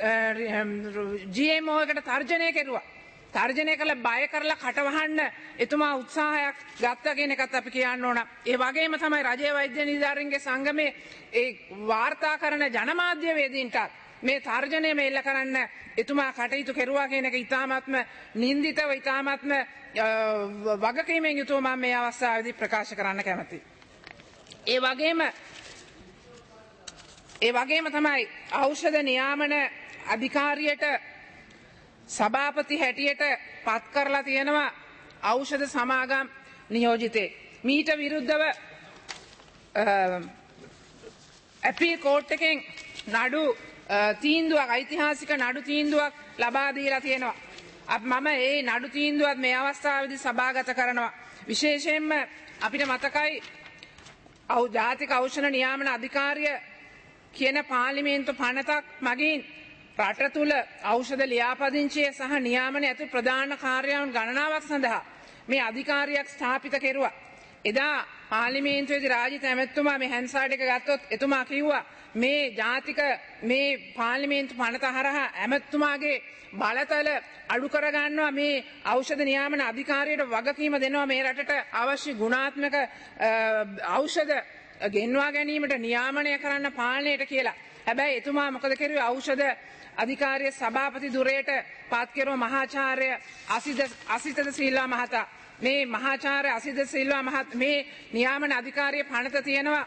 GMO එකට තර්ජනය කෙරුවා. තර්ජනය කළ බය කරලා කටවහන්න එතුමා උත්සාහයක් ගත්තා කියන එකත් අපි කියන්න ඕන. ඒ වගේම තමයි රජයේ වෛද්‍ය නිලධාරීන්ගේ සංගමේ ඒ වාර්තා කරන ජනමාධ්‍ය වේදීන්ට මේ තර්ජනය මෙල්ල කරන්න එතුමා කටයුතු කෙරුවා කියන එක ඉතාමත්ම නින්දිතව ඉතාමත්ම වගකීමෙන් යුතුව මම මේ අවස්ථාවේදී ප්‍රකාශ කරන්න කැමතියි. ඒ වගේම තමයි ඖෂධ නියාමන අධිකාරියට සභාපති හැටියට පත් කරලා තියෙනවා ඖෂධ සමාගම් නියෝජිතේ. මීට විරුද්ධව අපීල් කෝට් එකෙන් නඩු තීන්දුවක් ඓතිහාසික නඩු තීන්දුවක් ලබා දීලා තියෙනවා. මම ඒ නඩු තීන්දුවත් මේ අවස්ථාවේදී සභාගත කරනවා. විශේෂයෙන්ම අපිට මතකයි ජාතික ඖෂධ නියාමන අධිකාරිය කියන පාර්ලිමේන්තු පනතක් මගින් රට තුළ ඖෂධ ලියාපදිංචිය සහ නියාමන ඇතු ප්‍රධාන කාර්යාවන් ගණනාවක් සඳහා මේ අධිකාරියක් ස්ථාපිත කෙරුවා. එදා පාර්ලිමේන්තුවේදී රාජිත ඇමතුමා මේ හැන්සාඩ් එක ගත්තොත් එතුමා කිව්වා මේ ජාතික මේ පාර්ලිමේන්තු පනත හරහා ඇමතුමාගේ බලතල අඩු කරගන්නවා මේ ඖෂධ නියාමන අධිකාරියට වගකීම දෙනවා මේ රටට අවශ්‍ය ගුණාත්මක ඖෂධ ගෙන්වා ගැනීමට නියාමනය කරන්න පාලනයට කියලා. හැබැයි එතුමා මොකද කෙරුවේ ඖෂධ අධිකාරිය සභාපති දුරයට පත් කෙරුව මහාචාර්ය අසිත සිල්වා මහතා. මේ මහාචාර්ය අසිත සිල්වා මහත් මේ නියාමන අධිකාරිය පනත තියෙනවා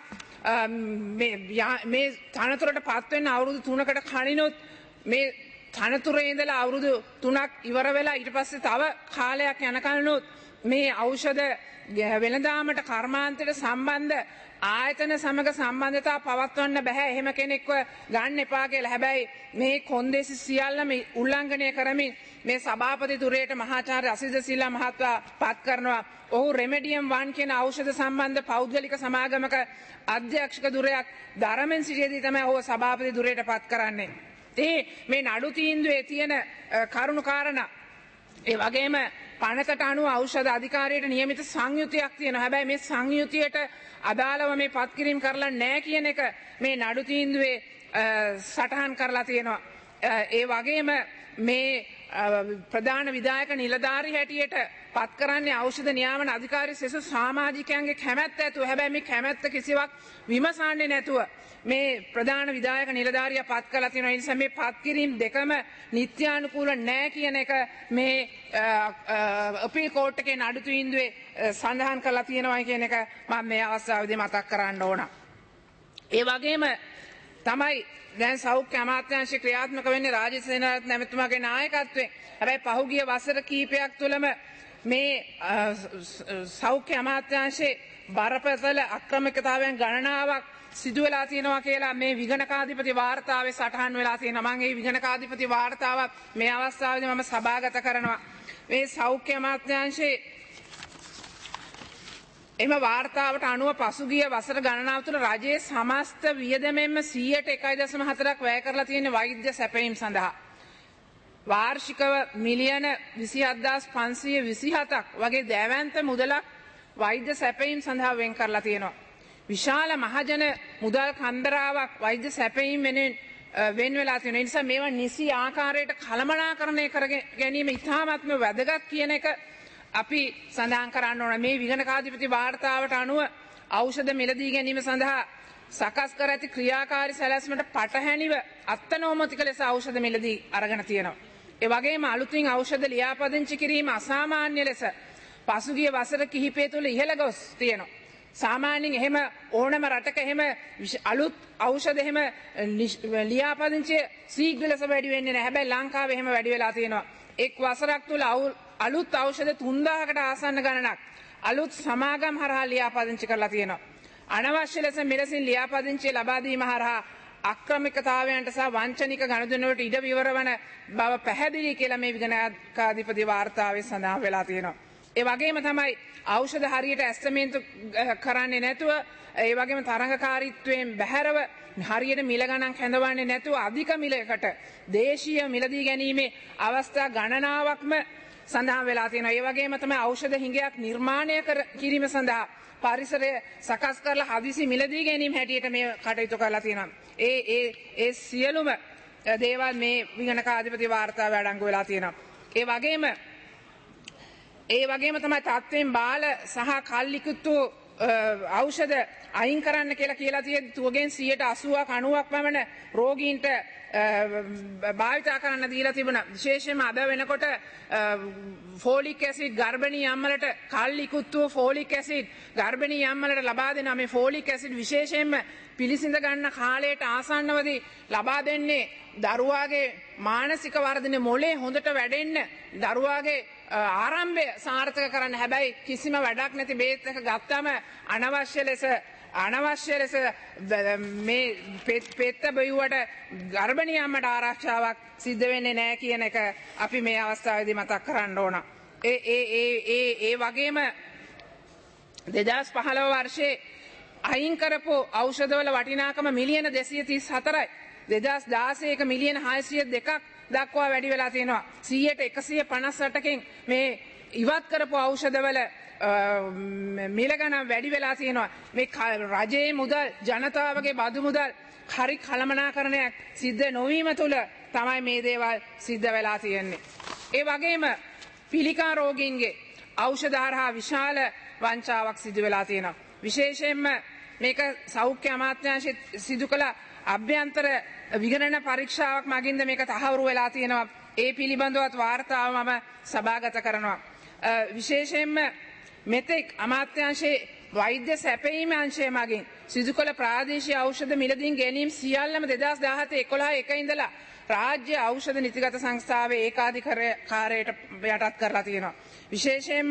මේ තනතුරට පත්වෙන්න අවුරුදු 3කට කලිනුත් මේ තනතුරේ ඉඳලා අවුරුදු 3ක් ඉවර වෙලා ඊට පස්සේ තව කාලයක් යනකල්නුත් මේ ඖෂධ වෙළඳාමට කර්මාන්තයට සම්බන්ධ ආයතන සමග සම්බන්ධතා පවත්වන්න බෑ. එහෙම කෙනෙක්ව ගන්න එපා කියලා. හැබැයි මේ කොන්දේසි සියල්ලම උල්ලංඝනය කරමින් මේ සභාපති ධුරයට මහාචාර්ය අසිත සිල්වා මහත්මයා පත් කරනවා. ඔහු රෙමඩියම් 1 කියන ඖෂධ සම්බන්ධ පෞද්ගලික සමාගමක අධ්‍යක්ෂක ධුරයක් දරමින් සිටියේදී තමයි ඔහු සභාපති ධුරයට පත් කරන්නේ. මේ නඩු තීන්දුවේ තියෙන කරුණු කාරණා ඒ වගේම පනතට අනුව ඖෂධ අධිකාරියට නියමිත සංයුතියක් තියෙනවා. හැබැයි මේ සංයුතියට අදාළව මේ පත්කිරීම කරලා නැහැ කියන එක මේ නඩු තීන්දුවේ සටහන් කරලා තියෙනවා. ඒ වගේම මේ ප්‍රධාන විධායක නිලධාරී හැටියට පත් කරන්නේ ඖෂධ නියාමන අධිකාරී සෙසු සමාජිකයන්ගේ කැමැත්ත ඇතුව. හැබැයි මේ කැමැත්ත කිසිවක් විමසන්නේ නැතුව මේ ප්‍රධාන විධායක නිලධාරියා පත් කරලා තියෙනවා. ඒ නිසා මේ පත්කිරීම දෙකම නිත්‍යානුකූල නැහැ කියන එක මේ අපීල් කෝට් එකේ නඩු තීන්දුවේ සඳහන් කරලා තියෙනවා කියන එක මම මේ අවස්ථාවේදී මතක් කරන්න ඕන. ඒ වගේම තමයි දැන් සෞඛ්‍ය අමාත්‍යාංශය ක්‍රියාත්මක වෙන්නේ රාජේෂ් සේනාරත්න ඇමතුමාගේ නායකත්වයෙන්. හැබැයි පහුගිය වසර කිහිපයක් තුළම මේ සෞඛ්‍ය අමාත්‍යාංශයේ බරපතල අක්‍රමිකතාවයන් ගණනාවක් සිදු වෙලා තියෙනවා කියලා මේ විගණකාධිපති වාර්තාවේ සටහන් වෙලා තියෙනවා. මම මේ විගණකාධිපති වාර්තාව මේ අවස්ථාවේදී මම සභාගත කරනවා. මේ සෞඛ්‍ය අමාත්‍යාංශයේ එම වාර්තාවට අනුව පසුගිය වසර ගණනාව තුළ රජයේ සමස්ත වියදමෙන්ම 101.4ක් වැය කරලා තියෙන වෛද්‍ය සැපයීම් සඳහා. වාර්ෂිකව මිලියන 27527ක් වගේ දැවැන්ත මුදලක් වෛද්‍ය සැපයීම් සඳහා වෙන් කරලා තියෙනවා. විශාල මහජන මුදල් කන්දරාවක් වෛද්‍ය සැපයීම් වෙනුවෙන් වෙන් වෙලා තියෙනවා. ඒ නිසා මේවා නිසි ආකාරයට කළමනාකරණය කර ගැනීම ඉතාමත්ම වැදගත් කියන එක අපි සඳහන් කරන්න ඕන. මේ විගණකාධිපති වාර්තාවට අනුව ඖෂධ මිලදී ගැනීම සඳහා සකස් කර ඇති ක්‍රියාකාරී සැලැස්මට පටහැනිව අත්නෝමතික ලෙස ඖෂධ මිලදී අරගෙන තියෙනවා. ඒ වගේම අලුතින් ඖෂධ ලියාපදිංචි කිරීම අසාමාන්‍ය ලෙස පසුගිය වසර කිහිපය තුළ ඉහළ ගොස් තියෙනවා. සාමාන්‍යයෙන් එහෙම ඕනම රටක එහෙම අලුත් ඖෂධ එහෙම ලියාපදිංචි ශීඝ්‍ර ලෙස වැඩි වෙන්නේ නැහැ. හැබැයි ලංකාවේ එහෙම වැඩි වෙලා තියෙනවා. එක් වසරක් තුළ අලුත් ඖෂධ 3000කට ආසන්න ගණනක් අලුත් සමාගම් හරහා ලියාපදිංචි කරලා තියෙනවා. අනවශ්‍ය ලෙස මෙලෙසින් ලියාපදිංචිය ලබා දීම හරහා අක්‍රමිකතාවයන්ට සහ වංචනික ගනුදෙනුවට ඉඩ විවර වන බව පැහැදිලි කියලා මේ විගණනාධිපති වාර්තාවේ සඳහන් වෙලා තියෙනවා. ඒ වගේම තමයි ඖෂධ හරියට ඇස්තමේන්තු කරන්නේ නැතුව ඒ වගේම තරඟකාරීත්වයෙන් බැහැරව හරියට මිල ගණන් කැඳවන්නේ නැතුව අධික මිලයකට දේශීය මිලදී ගැනීමේ අවස්ථා ගණනාවක්ම සඳහන් වෙලා තියෙනවා. ඒ වගේම තමයි ඖෂධ හිඟයක් නිර්මාණය කිරීම සඳහා පරිසරය සකස් කරලා හදිසි මිලදී ගැනීම හැටියට මේ කටයුතු කරලා තියෙනවා. ඒ සියලුම දේවල් මේ විගණකාධිපති වාර්තාවේ අඩංගු වෙලා තියෙනවා. ඒ වගේම තමයි තත්ත්වයෙන් බාල සහ කල්ලිකුත්තු ඖෂධ අයින් කරන්න කියලා තියෙද්දි තුවගෙන් 80ක් 90ක් පමණ රෝගීන්ට භාවිතා කරන්න දීලා තිබුණා. විශේෂයෙන්ම අද වෙනකොට ෆෝලික් ඇසිඩ් ගර්භණී අම්මලට කල්ලිකුත්තු ෆෝලික් ඇසිඩ් ගර්භණී අම්මලට ලබා දෙනවා. මේ ෆෝලික් ඇසිඩ් විශේෂයෙන්ම පිළිසිඳ ගන්න කාලයට ආසන්නවදී ලබා දෙන්නේ දරුවාගේ මානසික වර්ධනය මොලේ හොඳට වැඩෙන්න දරුවාගේ ආරම්භය සාර්ථක කරන්න. හැබැයි කිසිම වැඩක් නැති බේත් එක ගත්තම අනවශ්‍ය ලෙස මේ පෙත්ත බොයුවට ගර්භණී අම්මට ආරක්ෂාවක් සිද්ධ වෙන්නේ නැහැ කියන එක අපි මේ අවස්ථාවේදී මතක් කරන්න ඕන. ඒ වගේම 2015 වර්ෂයේ අයින් කරපු ඖෂධවල වටිනාකම මිලියන 234යි. 2016 මිලියන 602ක් දක්වා වැඩි වෙලා තියෙනවා. 158කින් මේ ඉවත් කරපු ඖෂධවල මිල ගණන් වැඩි වෙලා තියෙනවා. මේ රජයේ මුදල් ජනතාවගේ බදු මුදල් හරි කළමනාකරණයක් සිද්ධ නොවීම තුළ තමයි මේ දේවල් සිද්ධ වෙලා තියෙන්නේ. ඒ වගේම පිළිකා රෝගීන්ගේ ඖෂධ හරහා විශාල වංචාවක් සිදු වෙලා තියෙනවා. විශේෂයෙන්ම මේක සෞඛ්‍ය අමාත්‍යාංශය සිදු කළ අභ්‍යන්තර විගණන පරීක්ෂාවක් මගින්ද මේක තහවුරු වෙලා තියෙනවා. ඒ පිළිබඳවත් වාර්තාව මම සභාගත කරනවා. විශේෂයෙන්ම මෙතෙක් අමාත්‍යාංශයේ වෛද්‍ය සැපයීම අංශය මගින් සිදු කළ ප්‍රාදේශීය ඖෂධ මිලදීන් ගැනීම සියල්ලම 2017-11 ඉඳලා රාජ්‍ය ඖෂධ නිතිගත සංස්ථාවේ ඒකාධිකාරයට යටත් කරලා තියෙනවා. විශේෂයෙන්ම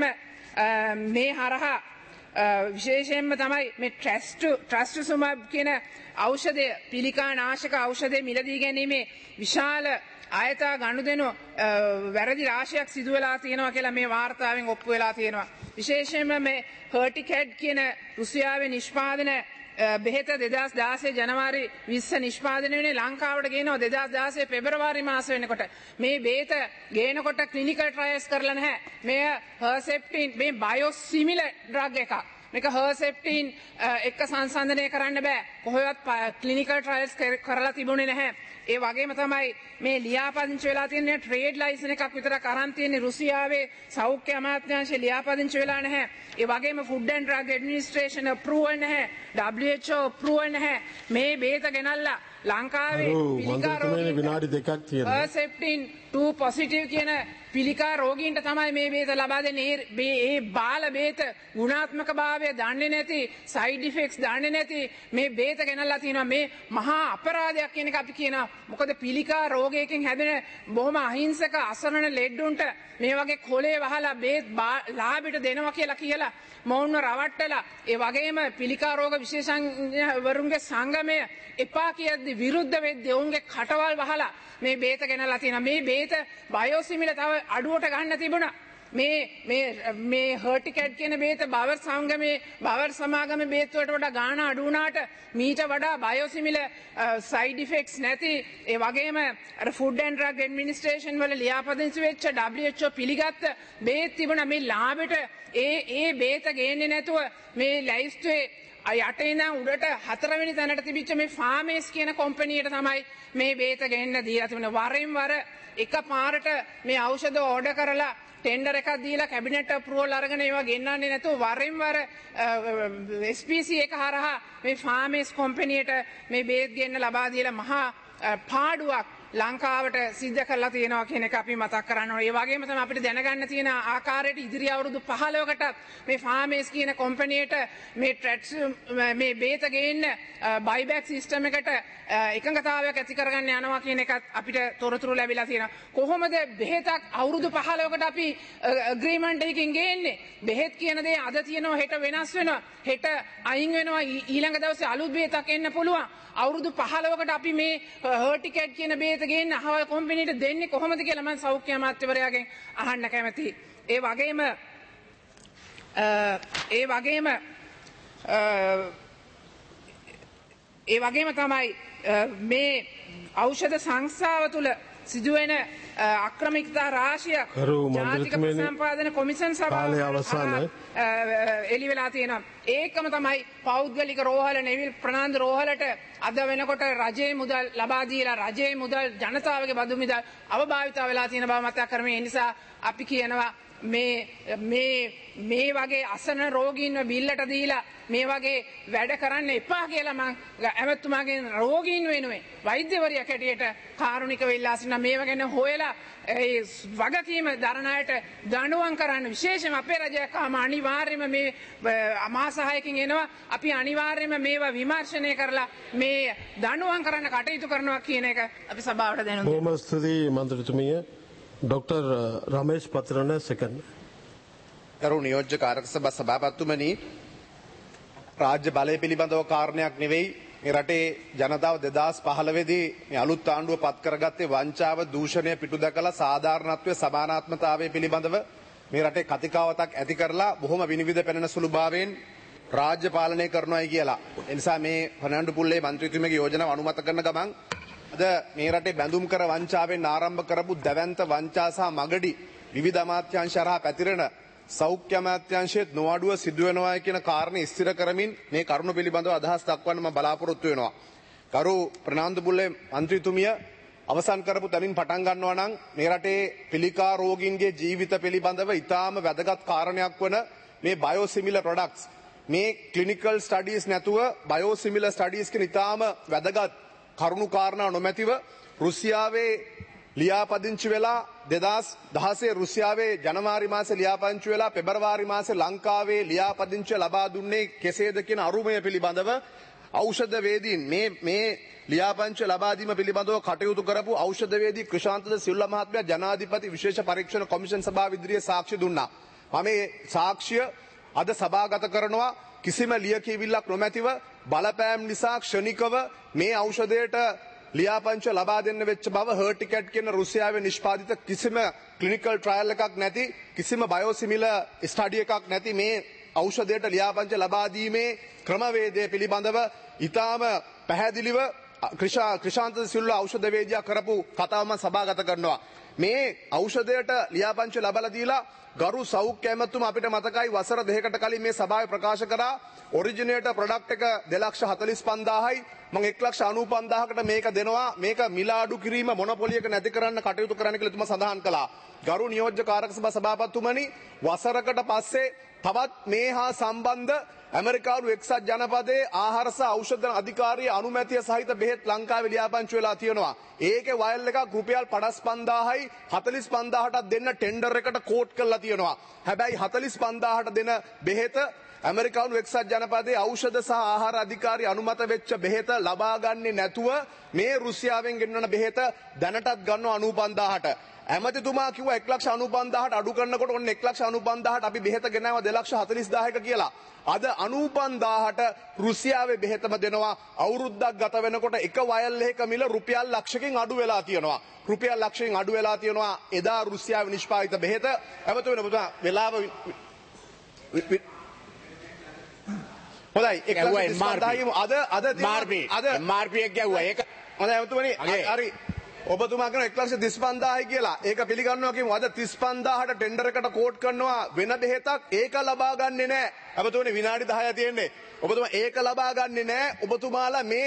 මේ හරහා විශේෂයෙන්ම තමයි මේ ට්‍රස්ටුසුමබ් කියන ඖෂධය පිළිකා නාශක ඖෂධය මිලදී ගැනීමේ විශාල ආයතා ගනුදෙනු වැරදි රාශියක් සිදු වෙලා තියෙනවා කියලා මේ වාර්තාවෙන් ඔප්පු වෙලා තියෙනවා. විශේෂයෙන්ම මේ හර්ටිකැඩ් කියන රුසියාවේ නිෂ්පාදන බෙහෙත 2016 ජනවාරි 20 නිෂ්පාදනය වෙන්නේ ලංකාවට ගේනවා 2016 පෙබරවාරි මාස වෙනකොට. මේ බෙහෙත ගේනකොට ක්ලිනිකල් ට්‍රයල්ස් කරලා නැහැ. මේ හර්සෙප්ටින් මේ බයොසිමිලර් ඩ්‍රග් එකක්. මේක හර්සෙප්ටින් එක්ක සංසන්දනය කරන්න බෑ. කොහොමවත් ක්ලිනිකල් ට්‍රයල්ස් කරලා තිබුණේ නැහැ. ඒ වගේම තමයි මේ ලියාපදිංචි වෙලා තියෙන ට්‍රේඩ් ලයිසන් එකක් විතරක් අරන් තියෙන්නේ රුසියාවේ සෞඛ්‍ය අමාත්‍යාංශය ලියාපදිංචි වෙලා නැහැ. ඒ වගේම food and drug administration approval නැහැ. WHO අප්‍රූවල් නැහැ. මේ බේත ගෙනල්ලා ලංකාවේ පිළිකා රෝගීන්ට විනාඩි දෙකක් තියෙනවා. හර්සෙප්ටින් 2 පොසිටිව් කියන පිළිකා රෝගීන්ට තමයි මේ බේත ලබා දෙන්නේ. ඒ බාල බේත ගුණාත්මක භාවය දන්නේ නැති, සයිඩ් ඉෆෙක්ට්ස් දන්නේ නැති මේ බේත ගෙනල්ලා තියෙනවා. මේ මහා අපරාධයක් කියන එක අපි කියනවා. මොකද පිළිකා රෝගයකින් හැදෙන බොහොම අහිංසක අසරණ ලෙඩුන්ට මේ වගේ කොලේ වහලා බේත් ලාභයට දෙනවා කියලා මොවුන්ව රවට්ටලා ඒ වගේම පිළිකා රෝග විශේෂඥවරුන්ගේ සංගමය එපා කියද්දි විරුද්ධ වෙද්දී ඔවුන්ගේ කටවල් වහලා මේ බේත ගෙනලා තියෙනවා. මේ බේත බයෝසිමිල තව අඩුවට ගන්න තිබුණා. මේ හර්ටිකැඩ් කියන බේත බවර් සංගමේ බවර් සමාගමේ බේත් වලට වඩා ගාණ අඩු වුණාට මීට වඩා බයෝසිමිල සයිඩ් ඉෆෙක්ට්ස් නැති ඒ වගේම අර ෆුඩ් ඇන්ඩ් ඩ්‍රග් ඇඩ්මිනිස්ට්‍රේෂන් වල ලියාපදිංචි වෙච්ච WHO පිළිගත්ත බේත් තිබුණා. මේ ලාභෙට ඒ බේත ගේන්නේ නැතුව මේ ලයිස්තුවේ යටේ ඉඳන් උඩට 4 වෙනි තැනට තිබිච්ච මේ ෆාමේස් කියන කම්පැනියට තමයි මේ බේත ගෙන්න දීලා තිබුණේ. වරින් වර එකපාරට මේ ඖෂධ ඕඩර් කරලා ටෙන්ඩර් එකක් දීලා කැබිනට් අප්‍රූවල් අරගෙන ඒවා ගෙන්නන්නේ නැතුව වරින් වර SPC එක හරහා මේ ෆාමේස් කම්පැනියට මේ බේත් ගෙන්න ලබා දීලා මහා පාඩුවක් ලංකාවට සිද්ධ කරලා තියෙනවා කියන එක අපි මතක් කරන්න ඕනේ. ඒ වගේම තමයි අපිට දැනගන්න තියෙන ආකාරයට ඉදිරි අවුරුදු 15කටත් මේ ෆාමේස් කියන කම්පැනියට මේ ට්‍රැඩ්ස් මේ බේත ගේන්න බයිබැක් සිස්ටම් එකට එකඟතාවයක් ඇති කරගන්න යනවා කියන එකත් අපිට තොරතුරු ලැබිලා තියෙනවා. කොහොමද බෙහෙතක් අවුරුදු 15කට අපි ඇග්‍රීමන්ට් එකකින් ගේන්නේ? බෙහෙත් කියන දේ අද තියෙනවා හෙට වෙනස් වෙනවා. හෙට අයින් වෙනවා ඊළඟ දවසේ අලුත් බෙහෙතක් එන්න පුළුවන්. අවුරුදු 15කට අපි මේ හර්ටිකට් කියන බෙහෙත ගේන්න අහවල් කම්පැනිට දෙන්නේ කොහොමද කියලා මම සෞඛ්‍ය අමාත්‍යවරයාගෙන් අහන්න කැමතියි. ඒ වගේම තමයි මේ ඖෂධ සංස්ථාව තුළ සිදුවෙන අක්‍රමිකතා රාශියක් ජාතික ප්‍රසම්පාදන කොමිෂන් සභාව එළි වෙලා තියෙනවා. ඒකම තමයි පෞද්ගලික රෝහල නෙවිල් ප්‍රනාන්දු රෝහලට අද වෙනකොට රජයේ මුදල් ලබා දීලා රජයේ මුදල් ජනතාවගේ බදු මුදල් අවභාවිතා වෙලා තියෙන බව මතක් කරමින් ඒ නිසා අපි කියනවා මේ වගේ අසන රෝගීන්ව බිල්ලට දීලා මේ වගේ වැඩ කරන්න එපා කියලා මම ඇමතුමාගෙන් රෝගීන් වෙනුවෙන් වෛද්‍යවරියක් හැටියට කාරුණිකව ඉල්ලා සිටිනවා. මේව ගැන හොයලා ඒ වගකීම දරන අයට දඬුවම් කරන්න විශේෂයෙන්ම අපේ රජයක් අනිවාර්යයෙන්ම මේ මාස 6කින් එනවා. අපි අනිවාර්යයෙන්ම මේවා විමර්ශනය කරලා මේ දඬුවම් කරන්න කටයුතු කරනවා කියන එක අපි සභාවට දැනුම් දෙනවා. බොහොම ස්තුතියි මන්ත්‍රීතුමිය. ડોક્ટર રમેશ પત્રને સેકન્ડ. ගරු නියෝජ්‍ය කාර්යක සභා සභාපතිතුමනි, රාජ්‍ය බලය පිළිබඳව කාරණයක් නෙවෙයි මේ රටේ ජනතාව 2015 දී මේ අලුත් ආණ්ඩුව පත් කරගත්තේ වංචාව, දූෂණය පිටු දැකලා සාධාරණත්වයේ සමානාත්මතාවය පිළිබඳව මේ රටේ කතිකාවතක් ඇති කරලා බොහොම විනිවිද පෙනෙන සුළුභාවයෙන් රාජ්‍ය පාලනය කරනවායි කියලා. ඒ නිසා මේ ෆර්නෑන්ඩෝ පුල්ලේ මන්ත්‍රීතුමියගේ යෝජනාව අනුමත කරන ගමන් අද මේ රටේ බැඳුම් කර වංචාවෙන් ආරම්භ කරපු දැවැන්ත වංචා සහ මගඩි විවිධ අමාත්‍යාංශ හරහා පැතිරෙන සෞඛ්‍ය අමාත්‍යාංශයේ නොඅඩුව සිදුවෙනවා කියන කාරණේ ස්ථිර කරමින් මේ කරුණ පිළිබඳව අදහස් දක්වන්න මම බලාපොරොත්තු වෙනවා. ගරු ප්‍රනාන්දු පුල්ලේ මන්ත්‍රීතුමිය අවසන් කරපු තැනින් පටන් ගන්නවා නම් මේ රටේ පිළිකා රෝගීන්ගේ ජීවිත පිළිබඳව ඉතාම වැදගත් කාරණයක් වන මේ බයෝසිමිලර් ප්‍රොඩක්ට්ස් මේ ක්ලිනිකල් ස්ටඩීස් නැතුව බයෝසිමිලර් ස්ටඩීස් කියන ඉතාම වැදගත් කරුණු කාරණා නොමැතිව රුසියාවේ ලියාපදිංචි වෙලා 2016 රුසියාවේ ජනවාරි මාසේ ලියාපදිංචි වෙලා පෙබරවාරි මාසේ ලංකාවේ ලියාපදිංචි ලබා දුන්නේ කෙසේද කියන අරුමය පිළිබඳව ඖෂධ වේදීන් මේ ලියාපදිංචි ලබා දීම පිළිබඳව කටයුතු කරපු ඖෂධ වේදී ක්‍රිෂාන්ත සිල්වා මහත්මයා ජනාධිපති විශේෂ පරීක්ෂණ කොමිෂන් සභාව ඉදිරියේ සාක්ෂි දුන්නා. මම මේ සාක්ෂිය අද සභාගත කරනවා. කිසිම ලියකියවිල්ලක් නොමැතිව බලපෑම් නිසා ක්ෂණිකව මේ ඖෂධයට ලියාපදිංචි ලබා දෙන්න වෙච්ච බව හර්ටිකට් කියන රුසියාවේ නිෂ්පාදිත කිසිම ක්ලිනිකල් ට්‍රයල් එකක් නැති කිසිම බයෝසිමිලර් ස්ටඩි එකක් නැති මේ ඖෂධයට ලියාපදිංචි ලබා දීමේ ක්‍රමවේදය පිළිබඳව ඉතාම පැහැදිලිව ක්‍රිෂාන්ත සිල්වා ඖෂධ වේදියා කරපු කතාව මම සභාගත කරනවා. මේ ඖෂධයට ලියාපදිංචි ලබා දීලා ගරු සෞඛ්‍ය ඇමතුමා අපිට මතකයි වසර 2කට කලින් මේ සභාවේ ප්‍රකාශ කරා ඔරිජිනේටර් ප්‍රොඩක්ට් එක 2,45,000යි මම 1,95,000කට මේක දෙනවා. මේක මිල අඩු කිරීම මොනොපොලියක නැති කරන්න කටයුතු කරන්න කියලා තුමා සඳහන් කළා. ගරු නියෝජ්‍ය කාර්යක සභා සභාපතිතුමනි, වසරකට පස්සේ තවත් මේ හා සම්බන්ධ ඇමරිකානු එක්සත් ජනපදයේ ආහාර සහ ඖෂධ අධිකාරිය අනුමැතිය සහිත බෙහෙත් ලංකාවේ ලියාපදිංචි වෙලා තියෙනවා. ඒකේ වයල් එකක් රුපියල් 55,000යි 45,000ටත් දෙන්න ටෙන්ඩර් එකට කෝට් කරලා තියෙනවා. හැබැයි 45,000ට දෙන බෙහෙත ඇමරිකානු එක්සත් ජනපදයේ ඖෂධ සහ ආහාර අධිකාරිය අනුමත වෙච්ච බෙහෙත ලබා ගන්නේ නැතුව මේ රුසියාවෙන් ගෙන්වන බෙහෙත දැනටත් ගන්නවා 95,000ට. ඇමතිතුමා කිව්වා 1,95,000ට අඩු කරනකොට ඔන්න 1,95,000ට අපි බෙහෙත ගෙනාවා 2,40,000ක කියලා. අද 95,000ට රුසියාවේ බෙහෙතම දෙනවා. අවුරුද්දක් ගත වෙනකොට එක වයල් එකක මිල රුපියල් ලක්ෂකින් අඩු වෙලා තියෙනවා. රුපියල් ලක්ෂකින් අඩු වෙලා තියෙනවා එදා රුසියාවේ නිෂ්පාදිත බෙහෙත. ඇමතුමනි ඔබතුමා වෙලාව හොඳයි 1,35,000 MRP එක ගැව්වා. ඒක හොඳයි ඇමතුමනි හරි. ඔබතුමා කියන 1,35,000යි කියලා. ඒක පිළිගන්නවා කියමු. අද 35,000ට ටෙන්ඩර් එකට කෝට් කරනවා වෙන බෙහෙතක්. ඒක ලබා ගන්නෙ නැහැ. ඔබතුමනි විනාඩි 10ක් තියෙන්නේ. ඔබතුමා ඒක ලබා ගන්නෙ නැහැ. ඔබතුමාලා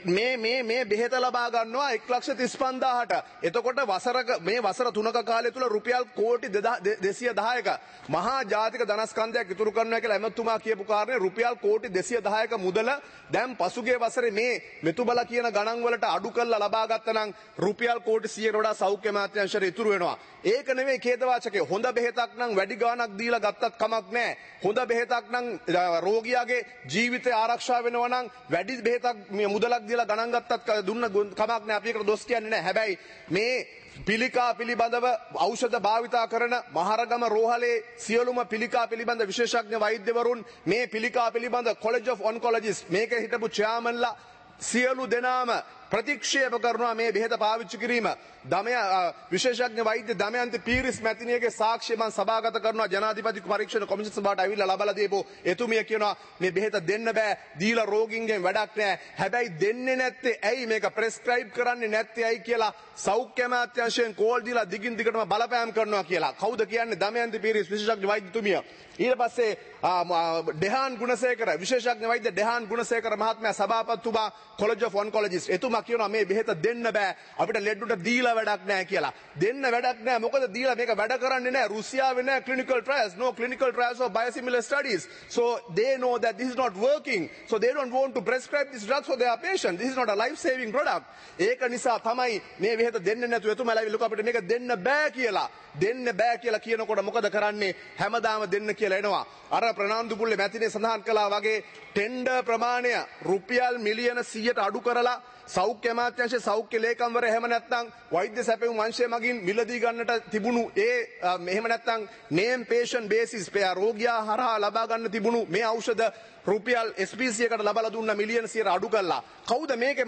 මේ බෙහෙත ලබා ගන්නවා 1,35,000ට. එතකොට මේ වසර 3ක කාලය තුල රුපියල් කෝටි 210ක මහා ජාතික ධනස්කන්ධයක් ඉතුරු කරනවා කියලා එමෙතුමා කියපු කාරණේ රුපියල් කෝටි 210ක මුදල දැන් පසුගිය වසරේ මේ මෙතුබල කියන ගණන් වලට අඩු කරලා ලබා ගත්තා නම් රුපියල් කෝටි 100කට වඩා සෞඛ්‍ය අමාත්‍යාංශයට ඉතුරු වෙනවා. ඒක නෙවෙයි ඛේදවාචකය. හොඳ බෙහෙතක් නම් වැඩි ගාණක් දීලා ගත්තත් කමක් නැහැ. හොඳ බෙහෙතක් නම් රෝගියාගේ ජීවිතය ආරක්ෂා වෙනවා නම් වැඩි බෙහෙතක් මුදලක් දීලා ගණන් ගත්තත් දුන්න කමක් නැහැ. අපි ඒකට දොස් කියන්නේ නැහැ. හැබැයි මේ පිළිකා පිළිබඳව ඖෂධ භාවිතා කරන මහරගම රෝහලේ සියලුම පිළිකා පිළිබඳ විශේෂඥ වෛද්‍යවරුන් මේ පිළිකා පිළිබඳ කොලෙජ් ඔෆ් ඔන්කොලොජිස්ට් මේකේ හිටපු චෙයාමන්ලා සියලු දෙනාම ප්‍රතික්ෂේප කරනවා මේ බෙහෙත පාවිච්චි කිරීම. විශේෂඥ වෛද්‍ය දමයන්ති පීරිස් මැතිනියගේ සාක්ෂිය මම සභාගත කරනවා ජනාධිපති පරීක්ෂණ කොමිෂන් සභාවට ඇවිල්ලා ලබලා දීපෝ එතුමිය කියනවා මේ බෙහෙත දෙන්න බෑ දීලා රෝගීන්ගෙන් වැඩක් නෑ. හැබැයි දෙන්නේ නැත්තේ ඇයි මේක ප්‍රෙස්ක්‍රයිබ් කරන්නේ නැත්තේ ඇයි කියලා සෞඛ්‍ය අමාත්‍යාංශයෙන් කෝල් දීලා දිගින් දිගටම බලපෑම් කරනවා කියලා. කවුද කියන්නේ? දමයන්ති පීරිස් විශේෂඥ වෛද්‍යතුමිය. ඊට පස්සේ ඩෙහාන් ගුණසේකර විශේෂඥ වෛද්‍ය ඩෙහාන් ගුණසේකර මහත්මයා සභාපතිතුමා කොලෙජ් ඔෆ් ඔන්කොලොජිස්ට් එතුමා කියනවා මේ බෙහෙත දෙන්න බෑ අපිට ලෙඩුන්ට දීලා වැඩක් නැහැ කියලා. දෙන්න වැඩක් නැහැ. මොකද දීලා මේක වැඩ කරන්නේ නැහැ. රුසියාවේ නැහැ clinical trials, no clinical trials of biosimilar studies. So they know that this is not working. So they don't want to prescribe this drug for their patient. This is not a life saving product. ඒක නිසා තමයි මේ බෙහෙත දෙන්නේ නැතුව එතුමාලා ලොකු අපිට මේක දෙන්න බෑ කියලා. දෙන්න බෑ කියලා කියනකොට මොකද කරන්නේ? හැමදාම දෙන්න කියලා එනවා. අර ප්‍රනාන්දු පුල්ලේ මැතිනේ සඳහන් කළා වගේ ටෙන්ඩර් ප්‍රමාණය රුපියල් මිලියන 100ට අඩු කරලා සෞඛ්‍ය අමාත්‍යාංශයේ සෞඛ්‍ය ලේකම්වරයා එහෙම නැත්නම් වෛද්‍ය සැපයුම් අංශය මගින් මිලදී ගන්නට තිබුණු එහෙම නැත්නම් name patient basis රෝගියා හරහා ලබා ගන්න තිබුණු මේ ඖෂධ රුපියල් SPC එකට ලබලා දුන්න මිලියන 100 අඩු කළා. කවුද මේකේ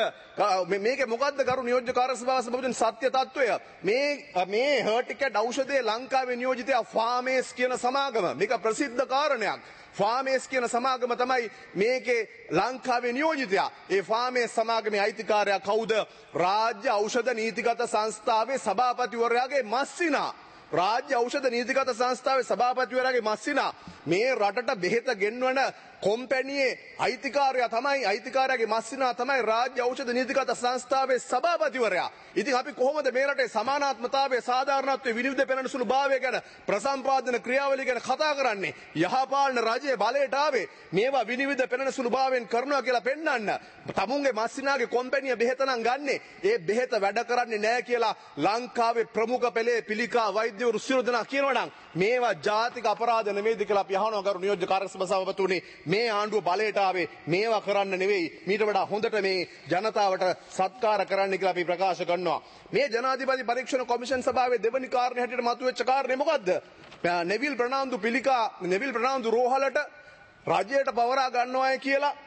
මොකද්ද ගරු නියෝජ්‍ය කාර්යසභාව සභාපතිතුමන් සත්‍ය තත්වය? මේ හර්ටිකට් ඖෂධයේ ලංකාවේ නියෝජිතයා ෆාමේස් කියන සමාගම. මේක ප්‍රසිද්ධ කාරණයක්. ෆාමේස් කියන සමාගම තමයි මේකේ ලංකාවේ නියෝජිතයා. ඒ ෆාමේස් සමාගමේ අයිතිකාරයා කවුද? රාජ්‍ය ඖෂධ නීතිගත සංස්ථාවේ සභාපතිවරයාගේ මස්සිනා. රාජ්‍ය ඖෂධ නීතිගත සංස්ථාවේ සභාපතිවරයාගේ මස්සිනා. මේ රටට බෙහෙත ගෙන්වන කොම්පැනියේ අයිතිකාරයාගේ මස්සිනා තමයි රාජ්‍ය ඖෂධ නීතිගත සංස්ථාවේ සභාපතිවරයා. ඉතින් අපි කොහොමද මේ රටේ සමානාත්මතාවයේ සාධාරණත්වයේ විනිවිද පෙනෙන සුළු භාවය ගැන ප්‍රසම්පාදන ක්‍රියාවලිය ගැන කතා කරන්නේ? යහපාලන රජයේ බලයට ආවේ මේවා විනිවිද පෙනෙන සුළු භාවයෙන් කරනවා කියලා පෙන්වන්න. තමුන්ගේ මස්සිනාගේ කොම්පැනිය බෙහෙත නම් ගන්නෙ. ඒ බෙහෙත වැඩ කරන්නේ නැහැ කියලා ලංකාවේ ප්‍රමුඛ පෙළේ පිළිකා වෛද්‍යවරු සියලු දෙනා කියනවා නම් මේවා ජාතික අපරාධ නෙමෙයිද කියලා අපි අහනවා ගරු නියෝජ්‍ය කාර්යසභාව සභාපතිතුමනි. මේ ආණ්ඩුව බලයට ආවේ මේවා කරන්න නෙවෙයි මීට වඩා හොඳට මේ ජනතාවට සත්කාර කරන්න කියලා අපි ප්‍රකාශ කරනවා. මේ ජනාධිපති පරීක්ෂණ කොමිෂන් සභාවේ දෙවනි කාරණේ හැටියට මතුවෙච්ච කාරණේ මොකද්ද? නෙවිල් ප්‍රනාන්දු රෝහලට රජයට පවරා ගන්නවායි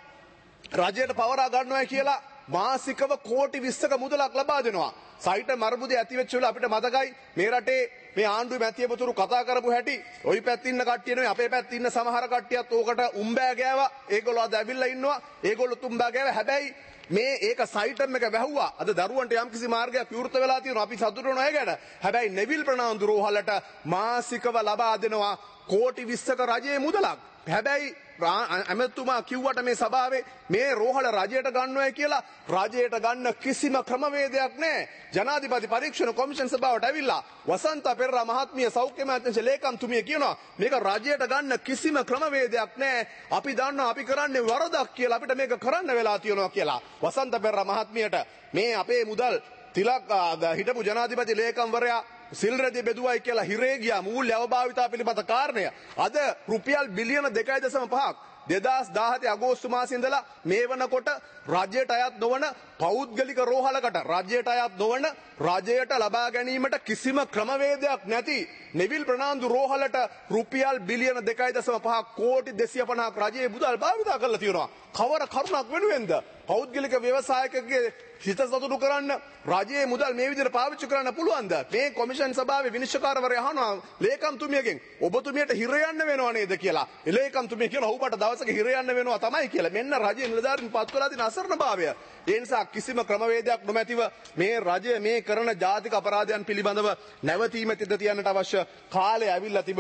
කියලා මාසිකව කෝටි 20ක මුදලක් ලබා දෙනවා. සයිට මරබුදේ ඇති වෙච්ච වෙලාව අපිට මතකයි මේ රටේ මේ ආණ්ඩුවේ මැතිවතුරු කතා කරපු හැටි. ওই පැත්තේ ඉන්න කට්ටිය නෙවෙයි අපේ පැත්තේ ඉන්න සමහර කට්ටියත් ඕකට උම්බෑ ගෑවා. ඒගොල්ලෝ අද ඇවිල්ලා ඉන්නවා. ඒගොල්ලෝ තුම්බෑ ගෑවා. හැබැයි ඒක සයිටම් එක වැහුවා. අද දරුවන්ට යම්කිසි මාර්ගයක් විවෘත වෙලා තියෙනවා. අපි සතුටු වෙනවා ඒ ගැන. හැබැයි නෙවිල් ප්‍රනාන්දු රෝහලට මාසිකව ලබා දෙනවා කෝටි 20ක රජයේ මුදලක්. හැබැයි ඇමතුමා කිව්වට මේ සභාවේ මේ රෝහල රජයට ගන්නවයි කියලා රජයට ගන්න කිසිම ක්‍රමවේදයක් නැහැ. ජනාධිපති පරීක්ෂණ කොමිෂන් සභාවට ඇවිල්ලා වසන්ත පෙරේරා මහත්මිය සෞඛ්‍ය අමාත්‍යාංශ ලේකම්තුමිය කියනවා මේක රජයට ගන්න කිසිම ක්‍රමවේදයක් නැහැ. අපි දන්නවා අපි කරන්නේ වරදක් කියලා අපිට මේක කරන්න වෙලා තියෙනවා කියලා. වසන්ත පෙරේරා මහත්මියට මේ අපේ මුදල් තිලක් හිටපු ජනාධිපති ලේකම්වරයා සිල්රදී බෙදුවයි කියලා හිරේ ගියා මූල්‍ය අවභාවිතා පිළිබඳ කාරණය. අද රුපියල් බිලියන 2.5ක් 2017 අගෝස්තු මාසයේ ඉඳලා මේ වනකොට රජයට අයත් නොවන පෞද්ගලික රෝහලකට රජයට අයත් නොවන රජයට ලබා ගැනීමට කිසිම ක්‍රමවේදයක් නැති නෙවිල් ප්‍රනාන්දු රෝහලට රුපියල් බිලියන 2.5 කෝටි 250ක් රජයේ මුදල් භාවිතා කරලා තියෙනවා. කවර කරුණක් වෙනුවෙන්ද? පෞද්ගලික ව්‍යවසායකගේ හිත සතුටු කරන්න රජයේ මුදල් මේ විදිහට පාවිච්චි කරන්න පුළුවන්ද? මේ කොමිෂන් සභාවේ විනිශ්චයකාරවරයා අහනවා ලේකම්තුමියගෙන් ඔබතුමියට හිර යන්න වෙනව නේද කියලා. ලේකම්තුමිය කියනවා ඔබට දවසක හිර යන්න වෙනවා තමයි කියලා. මෙන්න රජයේ නිලධාරීන් පත් කළා තියෙන අසරණභාවය. ඒ නිසා කිසිම ක්‍රමවේදයක් නොමැතිව මේ රජය මේ කරන ජාතික අපරාධයන් පිළිබඳව නැවතීමට ඉඩ තියන්නට අවශ්‍ය කාලය ඇවිල්ලා තිබෙනවා.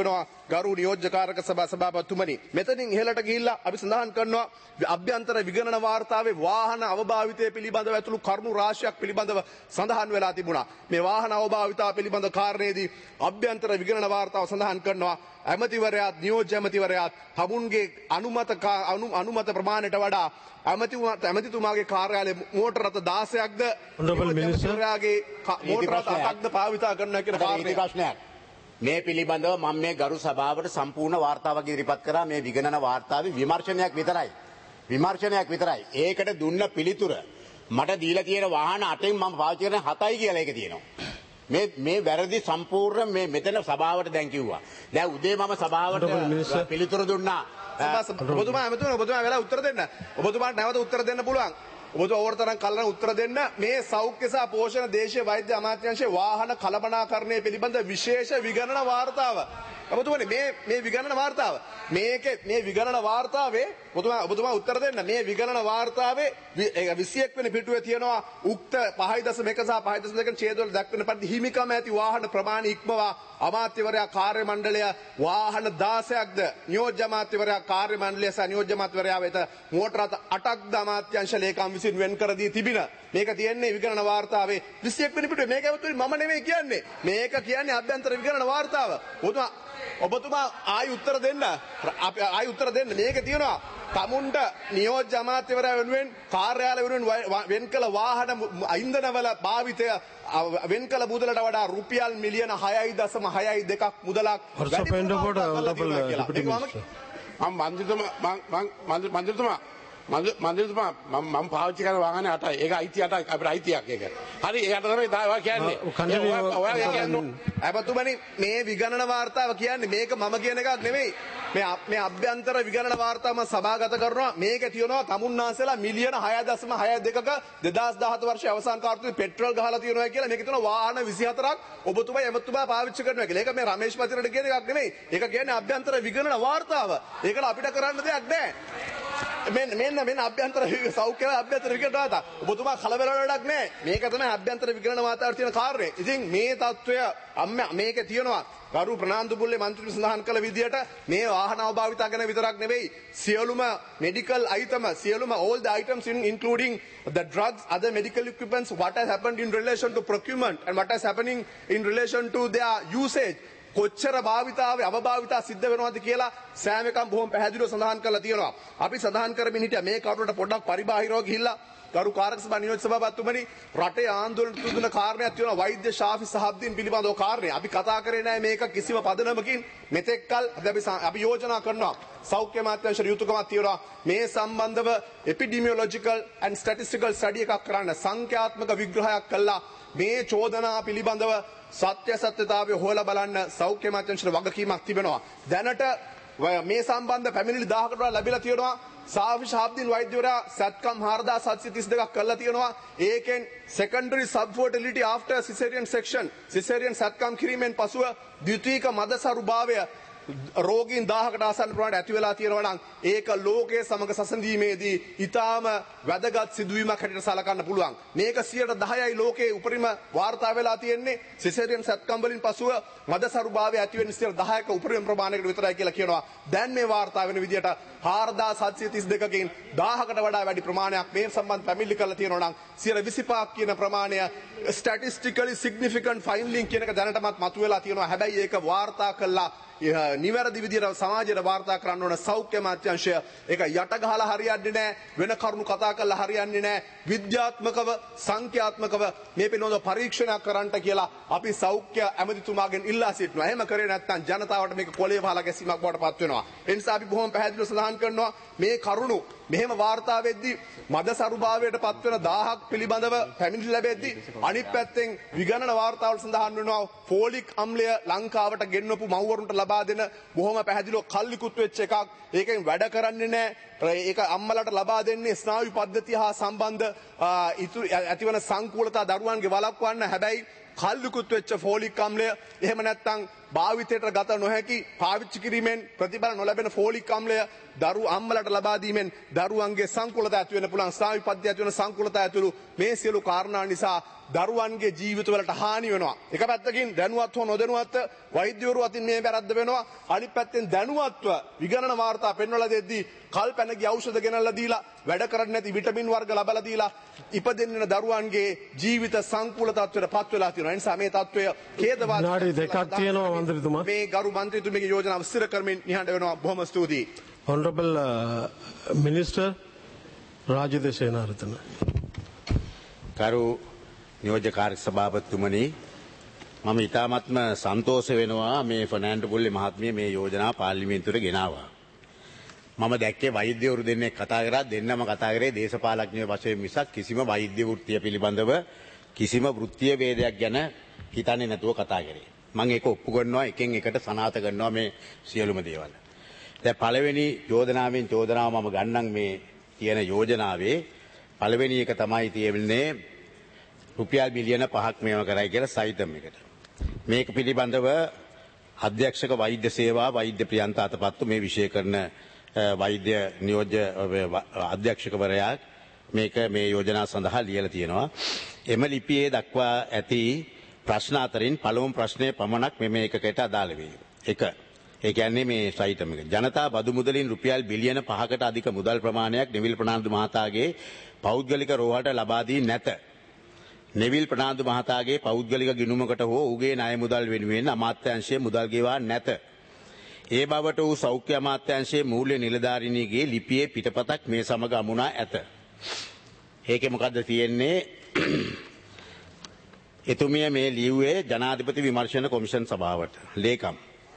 ගරු නියෝජ්‍යකාරක සභාපතිතුමනි මෙතනින් ඉහළට ගිහිල්ලා අපි සඳහන් කරනවා අභ්‍යන්තර විගණන වාර්තාවේ වාහන අවභාවිතය පිළිබඳව ඇතුළු කරුණු රාශියක් පිළිබඳව සඳහන් වෙලා තිබුණා. මේ වාහන අවභාවිතා පිළිබඳ කාරණේදී අභ්‍යන්තර විගණන වාර්තාව සඳහන් කරනවා ඇමතිවරයාත් නියෝජ්‍ය ඇමතිවරයාත් හමුන්ගේ අනුමත ප්‍රමාණයට වඩා ඇමතිතුමාගේ කාර්යාලයේ මෝටර රථ 16ක්ද ඇමතිවරයාගේ මෝටර රථ 8ක්ද භාවිතා කරනවා කියන ප්‍රශ්නයක්. මේ පිළිබඳව මම මේ ගරු සභාවට සම්පූර්ණ වාර්තාවක් ඉදිරිපත් කරා. මේ විගණන වාර්තාවේ විමර්ශනයක් විතරයි. ඒකට දුන්න පිළිතුර මට දීලා තියෙන වාහන 8න් මම පාවිච්චි කරන 7යි කියලා ඒක තියෙනවා. මේ වැරදි සම්පූර්ණ මේ මෙතන සභාවට දැන් කිව්වා. දැන් උදේ මම සභාවට පිළිතුරු දුන්නා. ඔබතුමා වෙලා උත්තර දෙන්න. ඔබතුමාට නැවත උත්තර දෙන්න පුළුවන්. ඔබතුමා ඕවරතරම් කල්ලාන උත්තර දෙන්න. මේ සෞඛ්‍ය සහ පෝෂණ දේශීය වෛද්‍ය අමාත්‍යාංශයේ වාහන කළමනාකරණය පිළිබඳ විශේෂ විගණන වාර්තාව. ඔබතුමානේ මේ විගණන වාර්තාව. මේ විගණන වාර්තාවේ ඔබතුමා උත්තර දෙන්න. මේ විගණන වාර්තාවේ 21 වෙනි පිටුවේ තියෙනවා උක්ත 5.1 සහ 5.2 ඡේදවල දක්වන පරිදි හිමිකම ඇති වාහන ප්‍රමාණය ඉක්මවා අමාත්‍යවරයා කාර්ය මණ්ඩලය වාහන 16ක්ද නියෝජ්‍ය අමාත්‍යවරයා කාර්ය මණ්ඩලය සහ නියෝජ්‍ය අමාත්‍යවරයා වෙත මෝටර රථ 8ක්ද අමාත්‍යාංශ ලේකම් විසින් වෙන් කර දී තිබින. මේක තියෙන්නේ විගණන වාර්තාවේ 21 වෙනි පිටුවේ. මේක ඇවතුනේ මම නෙමෙයි කියන්නේ. මේක කියන්නේ අභ්‍යන්තර විගණන වාර්තාව. ඔබතුමා ආයි උත්තර දෙන්න. මේක තියෙනවා තමුන්ට නියෝජ්‍ය අමාත්‍යවරයා වෙනුවෙන් කාර්යාලය වෙනුවෙන් වෙන් කළ වාහන ඉන්ධනවල භාවිතය වෙන් කළ මුදලට වඩා රුපියල් මිලියන 6.62ක් මුදලක් මන්දිරතුමා මම පාවිච්චි කරන වාහනේ 8යි. ඒක අයිති 8යි. අපිට අයිතියක් ඒක. හරි ඒකට තමයි දායවා කියන්නේ. ඔයාලා කියන්නේ අපතුමනි මේ විගණන වාර්තාව කියන්නේ මේක මම කියන එකක් නෙමෙයි. මේ අභ්‍යන්තර විගණන වාර්තාව මම සභාගත කරනවා. මේක තියනවා තමුන්නාන්සලා මිලියන 6.62ක 2017 වර්ෂයේ අවසාන කාර්තුවේ පෙට්‍රල් ගහලා තියනවා කියලා. මේක තියනවා වාහන 24ක් ඔබතුමා එමතුමා පාවිච්චි කරනවා කියලා. ඒක මේ රමේෂ් පතිරට කියන එකක් නෙමෙයි. ඒක කියන්නේ අභ්‍යන්තර විගණන වාර්තාව. ඒකට අපිට කරන්න දෙයක් නැහැ. මෙන්න අභ්‍යන්තර සෞඛ්‍ය අභ්‍යන්තර විගණන වාර්තාව. ඔබතුමා කලබල වෙන්නක් නැහැ. මේක තමයි අභ්‍යන්තර විගණන වාර්තාවේ තියෙන කාර්යය. ඉතින් මේ තත්වය මේකේ තියෙනවා ගරු ප්‍රනාන්දු බුල්ලේ මන්ත්‍රී සඳහන් කළ විදියට මේ වාහන අවභාවිතා ගැන විතරක් නෙවෙයි සියලුම medical item සියලුම all the items including the drugs other medical equipments what has happened in relation to procurement and what is happening in relation to their usage කොච්චර භාවිතාවේ අවභාවිතා සිද්ධ වෙනවද කියලා සෑම එකම බොහොම පැහැදිලිව සඳහන් කරලා තියෙනවා. අපි සඳහන් කරමින් හිටියා මේ කරුණට පොඩ්ඩක් පරිබාහිරව ගිහිල්ලා ගරු කාර්ක සභා නියෝජ්‍ය සභාපතිතුමනි රටේ ආందోලන තුදුන කාරණයක් තියෙනවා වෛද්‍ය ශාෆි සහබ්දීන් පිළිබඳව කාරණය. අපි කතා කරේ නැහැ මේක කිසිම පදනමකින් මෙතෙක්කල් අපි යෝජනා කරනවා සෞඛ්‍ය අමාත්‍යාංශ යුතුයකමක් තියෙනවා මේ සම්බන්ධව එපිඩිමියොලොජිකල් and statistical study එකක් කරන්න සංඛ්‍යාත්මක විග්‍රහයක් කළා මේ චෝදනා පිළිබඳව සත්‍යසත්‍යතාවය හොයලා බලන්න සෞඛ්‍ය අමාත්‍යාංශයට වගකීමක් තිබෙනවා. දැනට මේ සම්බන්ධ පැමිණිලි 1000කට වඩා ලැබිලා තියෙනවා. සාෆි ශාබ්දින් වෛද්‍යවරයා සත්කම් 4732ක් කරලා තියෙනවා. ඒකෙන් secondary subfertility after cesarean section cesarean සත්කම් කිරීමෙන් පසුව ද්විතීයික මදසරු භාවය රෝගීන් 1000කට ආසන්න ප්‍රමාණයට ඇති වෙලා තියෙනවා නම් ඒක ලෝකයේ සමග සසඳීමේදී ඊටාම වැදගත් සිදුවීමක් හැටියට සලකන්න පුළුවන්. මේක 10%යි ලෝකයේ උපරිම වාර්තා වෙලා තියෙන්නේ සිසේරියන් සත්කම් වලින් පසුව මදසරු භාවය ඇති වෙන 10%ක උපරිම ප්‍රමාණයකට විතරයි කියලා කියනවා. දැන් මේ වාර්තා වෙන විදිහට 4732කින් 1000කට වඩා වැඩි ප්‍රමාණයක් මේ සම්බන්ධ පැමිණිලි කරලා තියෙනවා නම් 25ක් කියන ප්‍රමාණය statistically significant finding කියන එක දැනටමත් මතුවලා තියෙනවා. හැබැයි ඒක වාර්තා කළා නිවැරදි විදිහට සමාජයට වාර්තා කරන්න ඕන සෞඛ්‍ය අමාත්‍යාංශය ඒක යට ගහලා හරියන්නේ නැහැ වෙන කරුණු කතා කරලා හරියන්නේ නැහැ විද්‍යාත්මකව සංඛ්‍යාත්මකව මේ පිළිබඳව පරීක්ෂණයක් කරන්නට කියලා අපි සෞඛ්‍ය ඇමතිතුමාගෙන් ඉල්ලා සිටිනවා. එහෙම කරේ නැත්නම් ජනතාවට මේක කොලේ වහලා ගැසීමක් බවට පත් වෙනවා. ඒ නිසා අපි බොහොම පැහැදිලිව සඳහන් කරනවා මේ කරුණු මෙහෙම වාර්තා වෙද්දී මදසරු භාවයට පත් වෙන 1000ක් පිළිබඳව පැමිණිලි ලැබෙද්දී අනිත් පැත්තෙන් විගණන වාර්තාවල සඳහන් වෙනවා ෆෝලික් අම්ලය ලංකාවට ගෙන්වපු මව්වරුන්ට ලබා දෙන බොහොම පැහැදිලිව කල්ලිකුත් වෙච්ච එකක්. ඒකෙන් වැඩ කරන්නේ නැහැ. ඒක අම්මලට ලබා දෙන්නේ ස්නායු පද්ධතිය හා සම්බන්ධ ඇතිවන සංකූලතා දරුවන්ගේ වළක්වන්න. හැබැයි කල්ලිකුත් වෙච්ච ෆෝලික් අම්ලය එහෙම නැත්නම් භාවිතයට ගත නොහැකි පාවිච්චි කිරීමෙන් ප්‍රතිඵල නොලැබෙන ෆෝලික් අම්ලය දරු අම්මලට ලබා දීමෙන් දරුවන්ගේ සංකූලතා ඇති වෙන පුළුවන් ස්නායු පද්ධතිය ඇති වෙන සංකූලතා ඇතුළු මේ සියලු කාරණා නිසා දරුවන්ගේ ජීවිතවලට හානි වෙනවා. එක පැත්තකින් දැනුවත් හෝ නොදැනුවත් වෛද්‍යවරු අතින් මේ වැරද්ද වෙනවා. අනිත් පැත්තෙන් දැනුවත්ව විගණන වාර්තා පෙන්වලා දෙද්දී කල්පැනගේ ඖෂධ ගෙනල්ලා දීලා වැඩ කරන්නේ නැති විටමින් වර්ග ලබලා දීලා ඉපදෙන්න දරුවන්ගේ ජීවිත සංකූල තත්ත්වයට පත් වෙලා තියෙනවා. ඒ නිසා මේ තත්ත්වය ඛේදවාදී විනාඩි දෙකක් තියෙනවා මන්ත්‍රීතුමා. මේ ගරු මන්ත්‍රීතුමගේ යෝජනාව ස්ථිර කරමින් නිහඬ වෙනවා. බොහොම ස්තුතියි. Honorable Minister Rajit Senarathne. කරු නියෝජ්‍ය කාර්ය සභාපතිතුමනි, මම ඉතාමත්ම සන්තෝෂ වෙනවා මේ ෆර්නෑන්ඩෝ පුල්ලේ මහත්මිය මේ යෝජනාව පාර්ලිමේන්තුවට ගෙනාවා. මම දැක්කේ වෛද්‍යවරු දෙන්නෙක් කතා කරා, දෙන්නම කතා කරේ දේශපාලඥයෝ වශයෙන් මිසක් කිසිම වෛද්‍ය වෘත්තිය පිළිබඳව කිසිම වෘත්තීය වේදයක් ගැන හිතන්නේ නැතුව කතා කරේ. මම ඒක ඔප්පු කරනවා, එකෙන් එකට සනාථ කරනවා මේ සියලුම දේවල්. දැන් පළවෙනි යෝජනාවෙන් චෝදනාව මම ගන්නම් මේ තියෙන යෝජනාවේ පළවෙනි එක තමයි තියෙන්නේ රුපියල් බිලියන 5ක් මේව කරයි කියලා සයිටම් එකට. මේක පිළිබඳව අධ්‍යක්ෂක වෛද්‍ය සේවා වෛද්‍ය ප්‍රියන්ත අතපත්තු මේ විෂය කරන වෛද්‍ය නියෝජ්‍ය අධ්‍යක්ෂකවරයා මේක මේ යෝජනාව සඳහා ලියලා තියෙනවා. එම ලිපියේ දක්වා ඇති ප්‍රශ්න අතරින් පළමුව ප්‍රශ්නය පමණක් මේකකට අදාළ වේ. 1. ඒ කියන්නේ මේ සයිටම් එක. ජනතා බදු මුදලින් රුපියල් බිලියන 5කට අධික මුදල් ප්‍රමාණයක් නිවිල් ප්‍රනාන්දු මහතාගේ පෞද්ගලික රෝහලට ලබා දී නැත. නිවිල් ප්‍රනාන්දු මහතාගේ පෞද්ගලික ගිණුමකට හෝ ඌගේ ණය මුදල් වෙනුවෙන් අමාත්‍යාංශයේ මුදල් ගෙවා නැත. ඒ බවට වූ සෞඛ්‍ය අමාත්‍යාංශයේ මූල්‍ය නිලධාරිණීගේ ලිපියේ පිටපතක් මේ සමග අමුණා ඇත. ඒකේ මොකද්ද තියෙන්නේ? එතුමිය මේ ලියුවේ ජනාධිපති විමර්ශන කොමිෂන් සභාවට. ලේකම්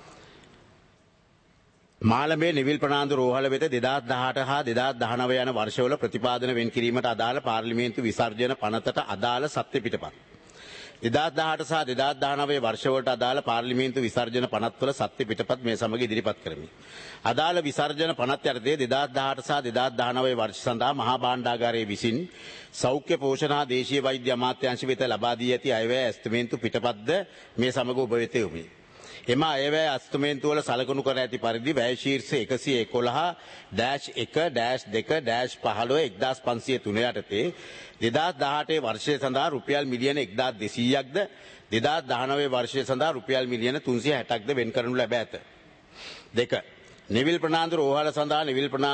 මාළඹේ නිවිල් ප්‍රනාන්දු රෝහල වෙත 2018 හා 2019 යන වර්ෂවල ප්‍රතිපාදන වෙන් කිරීමට අදාළ පාර්ලිමේන්තු විසර්ජන පනතට අදාළ සත්‍ය පිටපත් 2018 සහ 2019 වර්ෂවලට අදාළ පාර්ලිමේන්තු විසර්ජන පනත්වල සත්‍ය පිටපත් මේ සමග ඉදිරිපත් කරමි. අදාළ විසර්ජන පනත් යටතේ 2018 සහ 2019 වර්ෂ සඳහා මහා භාණ්ඩාගාරයේ විසින් සෞඛ්‍ය පෝෂණ හා දේශීය වෛද්‍ය අමාත්‍යාංශ වෙත ලබා දී ඇති අයවැය ඇස්තමේන්තු පිටපත්ද මේ සමග ඔබ වෙත යොමුයි. එම අයවැය අස්තමේන්තු වල සලකනු කර ඇති පරිදි වැය ශීර්ෂ 111-1-2-1503 යටතේ 2018 වර්ෂය සඳහා රුපියල් මිලියන 1200ක්ද 2019 වර්ෂය සඳහා රුපියල් මිලියන 360ක්ද වෙන් කරනු ලැබ ඇත. 2. නිවිල් ප්‍රනාන්දු රෝහල සඳහා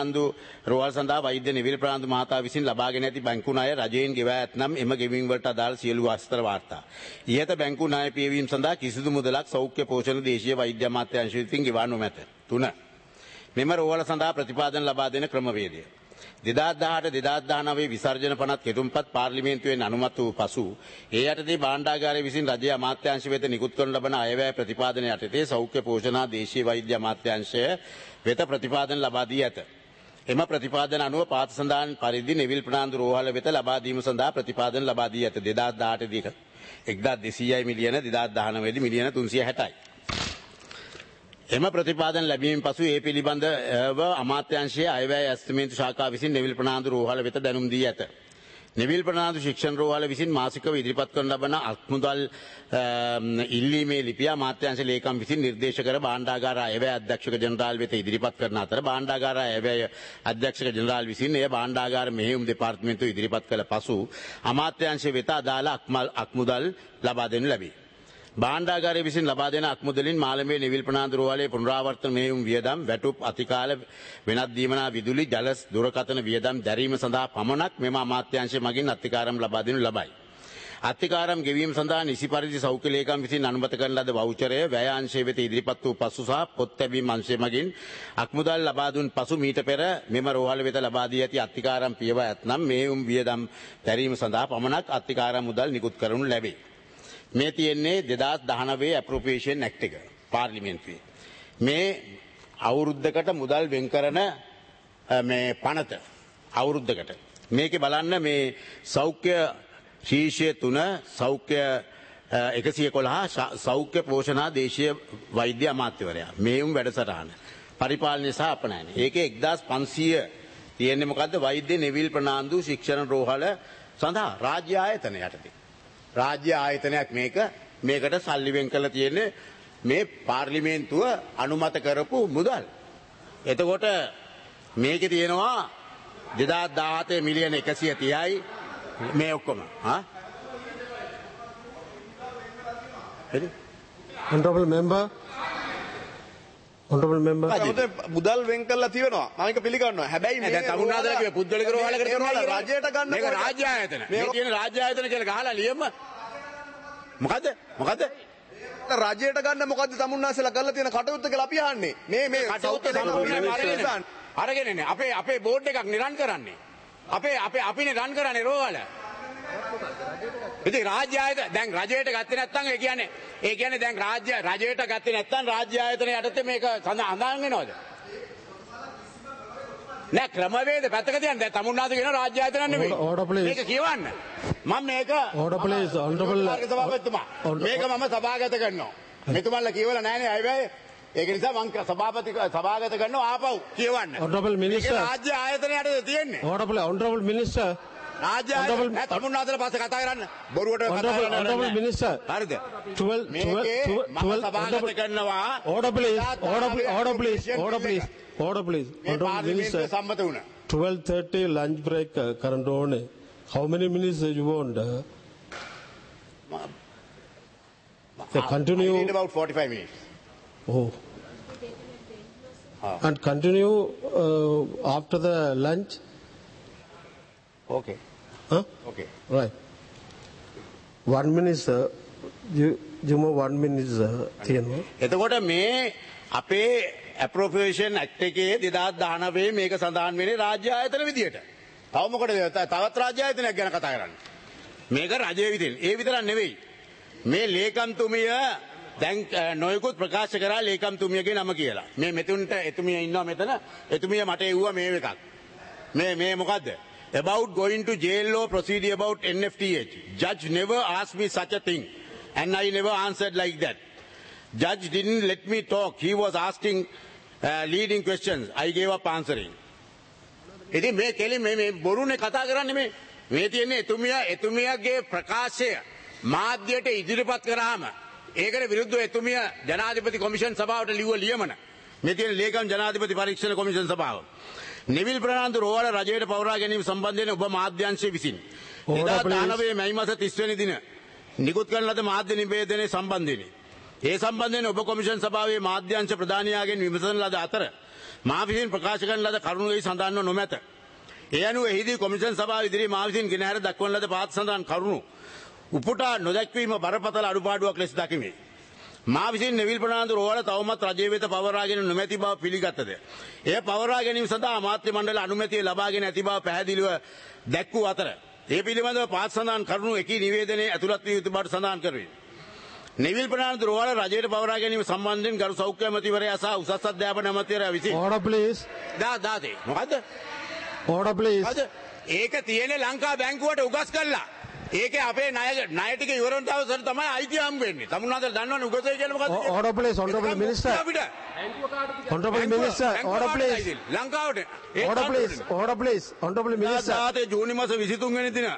වෛද්‍ය නිවිල් ප්‍රනාන්දු මහතා විසින් ලබාගෙන ඇති බැංකු ණය රජයෙන් ගෙවා ඇතනම් එම ගෙවීම් වලට අදාළ සියලු අස්තර වාර්තා. ඉහත බැංකු ණය පියවීම සඳහා කිසිදු මුදලක් සෞඛ්‍ය පෝෂණ දේශීය වෛද්‍ය අමාත්‍යාංශ විසින් ගෙවා නොමැත. 3. මෙම රෝහල සඳහා ප්‍රතිපාදන ලබා දෙන ක්‍රමවේදය 2018-2019 විසර්ජන පනත් කෙටුම්පත් පාර්ලිමේන්තුවෙන් අනුමත වූ පසු ඒ යටතේ භාණ්ඩාගාරය විසින් රජයේ අමාත්‍යාංශ වෙත නිකුත් කරන ලබන අයවැය ප්‍රතිපාදන යටතේ සෞඛ්‍ය පෝෂණ දේශීය වෛද්‍ය අමාත්‍යාංශය වෙත ප්‍රතිපාදන ලබා දී ඇත. එම ප්‍රතිපාදන අනුව පාත සඳහන් පරිදි නිවිල් ප්‍රනාන්දු රෝහල වෙත ලබා දීම සඳහා ප්‍රතිපාදන ලබා දී ඇත. 2018 දී 1200 මිලියන 2019 දී මිලියන 360යි. එම ප්‍රතිපාදන ලැබීමෙන් පසු ඒ පිළිබඳව අමාත්‍යාංශයේ අයවැය ඇස්තමේන්තු ශාඛාව විසින් නිවිල් ප්‍රනාන්දු රෝහල වෙත දැනුම් දී ඇත. නිවිල් ප්‍රනාන්දු ශික්ෂණ රෝහල විසින් මාසිකව ඉදිරිපත් කරන ලබන අත්මුදල් ඉල්ලීමේ ලිපිය අමාත්‍යාංශ ලේකම් විසින් නිර්දේශ කර භාණ්ඩාගාර අයවැය අධ්‍යක්ෂක ජනරාල් වෙත ඉදිරිපත් කරන අතර භාණ්ඩාගාර අයවැය අධ්‍යක්ෂක ජනරාල් විසින් එය භාණ්ඩාගාර මෙහෙයුම් දෙපාර්තමේන්තුව ඉදිරිපත් කළ පසු අමාත්‍යාංශ වෙත අදාළ අක්මුදල් ලබා දෙනු ලැබේ. භාණ්ඩාගාරය විසින් ලබා දෙන අක්මුදලින් මාළඹේ නිවිල් ප්‍රනාන්දු රෝහලේ පුනරාවර්තන මෙහෙයුම් වියදම් වැටුප් අතිකාල වෙනත් දීමනා විදුලි ජල දුරකථන වියදම් දැරීම සඳහා පමණක් මෙම අමාත්‍යාංශය මගින් අත්තිකාරම් ලබා දෙනු ලබයි. අත්තිකාරම් ගෙවීම සඳහා නිසි පරිදි සෞඛ්‍ය ලේකම් විසින් අනුමත කරන ලද වවුචරය වැය අංශය වෙත ඉදිරිපත් වූ පසු සහ පොත් තැබීම් අංශය මගින් අක්මුදල් ලබා දුන් පසු මීට පෙර මෙම රෝහල වෙත ලබා දී ඇති අත්තිකාරම් පියවා ඇතනම් මෙහෙයුම් වියදම් දැරීම සඳහා පමණක් අත්තිකාරම් මුදල් නිකුත් කරනු ලැබේ. මේ තියෙන්නේ 2019 ඇප්‍රොප්‍රියේෂන් ඇක්ට් එක පාර්ලිමේන්තුවේ. මේ අවුරුද්දකට මුදල් වෙන් කරන මේ පනත අවුරුද්දකට. මේකේ බලන්න මේ සෞඛ්‍ය ශීර්ෂය 3 සෞඛ්‍ය 111 සෞඛ්‍ය පෝෂණ දේශීය වෛද්‍ය අමාත්‍යවරයා. මේුම් වැඩසටහන. පරිපාලනය සහ අපනයන. ඒකේ 1500 තියෙන්නේ මොකද්ද? වෛද්‍ය නිවිල් ප්‍රනාන්දු ශික්ෂණ රෝහල සඳහා රාජ්‍ය ආයතන යටතේ. රාජ්‍ය ආයතනයක් මේකට සල්ලි වෙන් කරලා තියෙන්නේ මේ පාර්ලිමේන්තුව අනුමත කරපු මුදල්. එතකොට මේකේ තියෙනවා 2017 මිලියන 130යි මේ ඔක්කොම. Honorable member. Honorable member. මුදල් වෙන් කරලා තියෙනවා. මම ඒක පිළිගන්නවා. හැබැයි මේ දැන් තමුන්නාදලා කිව්වේ පුද්ගලික රෝහලකට කරනවා කියලා. රජයට ගන්න මේක රාජ්‍ය ආයතන. මේ තියෙන රාජ්‍ය ආයතන කියලා ගහලා ලියන්න. මොකද්ද? රජයට ගන්න මොකද්ද තමුන්නාසලා කරලා තියෙන කටයුත්ත කියලා අපි අහන්නේ. මේ කටයුත්ත සම්පූර්ණයෙන් අරගෙනනේ. අපේ බෝඩ් එකක් නිරන් කරන්නේ. අපිනේ රන් කරන්නේ රෝහල. ඉතින් රාජ්‍ය ආයතන දැන් රජයට ගත්තේ නැත්නම් ඒ කියන්නේ දැන් රජයට ගත්තේ නැත්නම් රාජ්‍ය ආයතන යටතේ මේක සඳහන් වෙනවද? නෑ ක්‍රමවේද පැත්තක තියන්න. දැන් තමුන්නාද කියන රාජ්‍ය ආයතන නෙමෙයි. මේක කියවන්න. මම මේක Order please. Honorable සභාපතිතුමා. මේක මම සභාගත කරනවා. මෙතුමන්ලා කියවලා නෑනේ අයවැය. ඒක නිසා මම සභාගත කරනවා ආපහු කියවන්න. Honorable Minister. මේක රාජ්‍ය ආයතන යටතේ තියෙන්නේ. Honorable Minister. රාජ්‍ය ආයතන තමුන්නාදලා පස්සේ කතා කරන්න. බොරුවට කතා කරන්න. Honorable Minister. හරිද? 12 සභාගත කරනවා. Order please. Order please. Honorable Minister. සම්මත වුණා. 12:30 lunch break current on. How many minutes you want? Continue. I need about 45 minutes. Oh. And continue after the lunch? Okay. Huh? Okay. Right. 1 minute, sir. You more 1 minute, sir. එතකොට මේ අපේ appropriation act එකේ 2019 මේක සඳහන් වෙන්නේ රාජ්‍ය ආයතන විදියට. තව මොකටද තවත් රාජ්‍ය ආයතනයක් ගැන කතා කරන්නේ. මේක රජයේ විදියට. ඒ විතරක් නෙවෙයි. මේ ලේකම්තුමිය දැන් නොයෙකුත් ප්‍රකාශ කරා ලේකම්තුමියගේ නම කියලා. මේ මෙතුන්ට එතුමිය ඉන්නවා මෙතන. එතුමිය මට එව්වා මේ එකක්. මේ මොකද්ද? About going to jail law procedure about NFTH. Judge never asked me such a thing. And I never answered like that. Judge didn't let me talk. He was asking leading questions. I gave up answering. ඉතින් මේ කෙලි මේ බොරුනේ කතා කරන්නේ මේ තියෙන්නේ එතුමියගේ ප්‍රකාශය මාධ්‍යයට ඉදිරිපත් කරාම ඒකට විරුද්ධව එතුමිය ජනාධිපති කොමිෂන් සභාවට ලිව්ව ලියමන. මේ තියෙන ලේකම් ජනාධිපති පරීක්ෂණ කොමිෂන් සභාව. නිවිල් ප්‍රනාන්දු රෝහල රජයට පවරා ගැනීම සම්බන්ධයෙන් ඔබ මාධ්‍යංශය විසින් 2019 මැයි මාස 30 වෙනි දින නිකුත් කරන ලද මාධ්‍ය නිවේදනයේ සම්බන්ධයෙන් ඒ සම්බන්ධයෙන් ඔබ කොමිෂන් සභාවේ මාධ්‍යංශ ප්‍රධානියාගෙන් විමසන ලද අතර මා විසින් ප්‍රකාශ කරන ලද කරුණුයි සඳහන්ව නොමැත. ඒ අනුව එහිදී කොමිෂන් සභාව ඉදිරියේ මා විසින් ගෙනහැර දක්වන ලද පාත් සඳහන් කරුණු උපුටා නොදැක්වීම බරපතල අඩුපාඩුවක් ලෙස දකිමි. මා විසින් නෙවිල් ප්‍රනාන්දු රෝහල තවමත් රජයේ වෙත පවරාගෙන නොමැති බව පිළිගත්තද. එය පවරා ගැනීම සඳහා අමාත්‍ය මණ්ඩල අනුමැතිය ලබාගෙන ඇති බව පැහැදිලිව දැක්වූ අතර ඒ පිළිබඳව පාත් සඳහන් කරුණු එකී නිවේදනයේ ඇතුළත් වී යුතු බවට සඳහන් කරවේ. නෙවිල් ප්‍රනාන්දු රෝහල රජයට පවරා ගැනීම සම්බන්ධයෙන් ගරු සෞඛ්‍ය ඇමතිවරයා සහ උසස් අධ්‍යාපන ඇමතිවරයා විසින් Order please. දාතේ මොකද්ද? Order please. ඒක තියෙන්නේ ලංකා බැංකුවට උගස් කළා. ඒකේ අපේ ණය ටික ඉවර වෙන දවසට තමයි අයිතිය හම් වෙන්නේ. තමුන්නාදලා දන්නවනේ උගසයි කියලා මොකද්ද? Order please. Honorable Minister. Honorable Minister. Order please. ලංකාවට. Order please. Honorable Minister. දාතේ ජූනි මාස 23 වෙනි දින.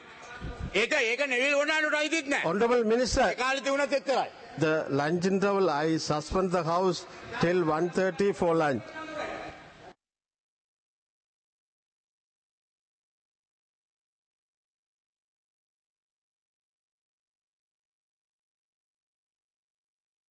ඒක නෙවෙයි ඕනෑනට අයිතිත් නැහැ. Honorable Minister. ඒ කාලේ තිබුණත් එච්චරයි. The lunch interval, I suspend the house till 1:30 for lunch.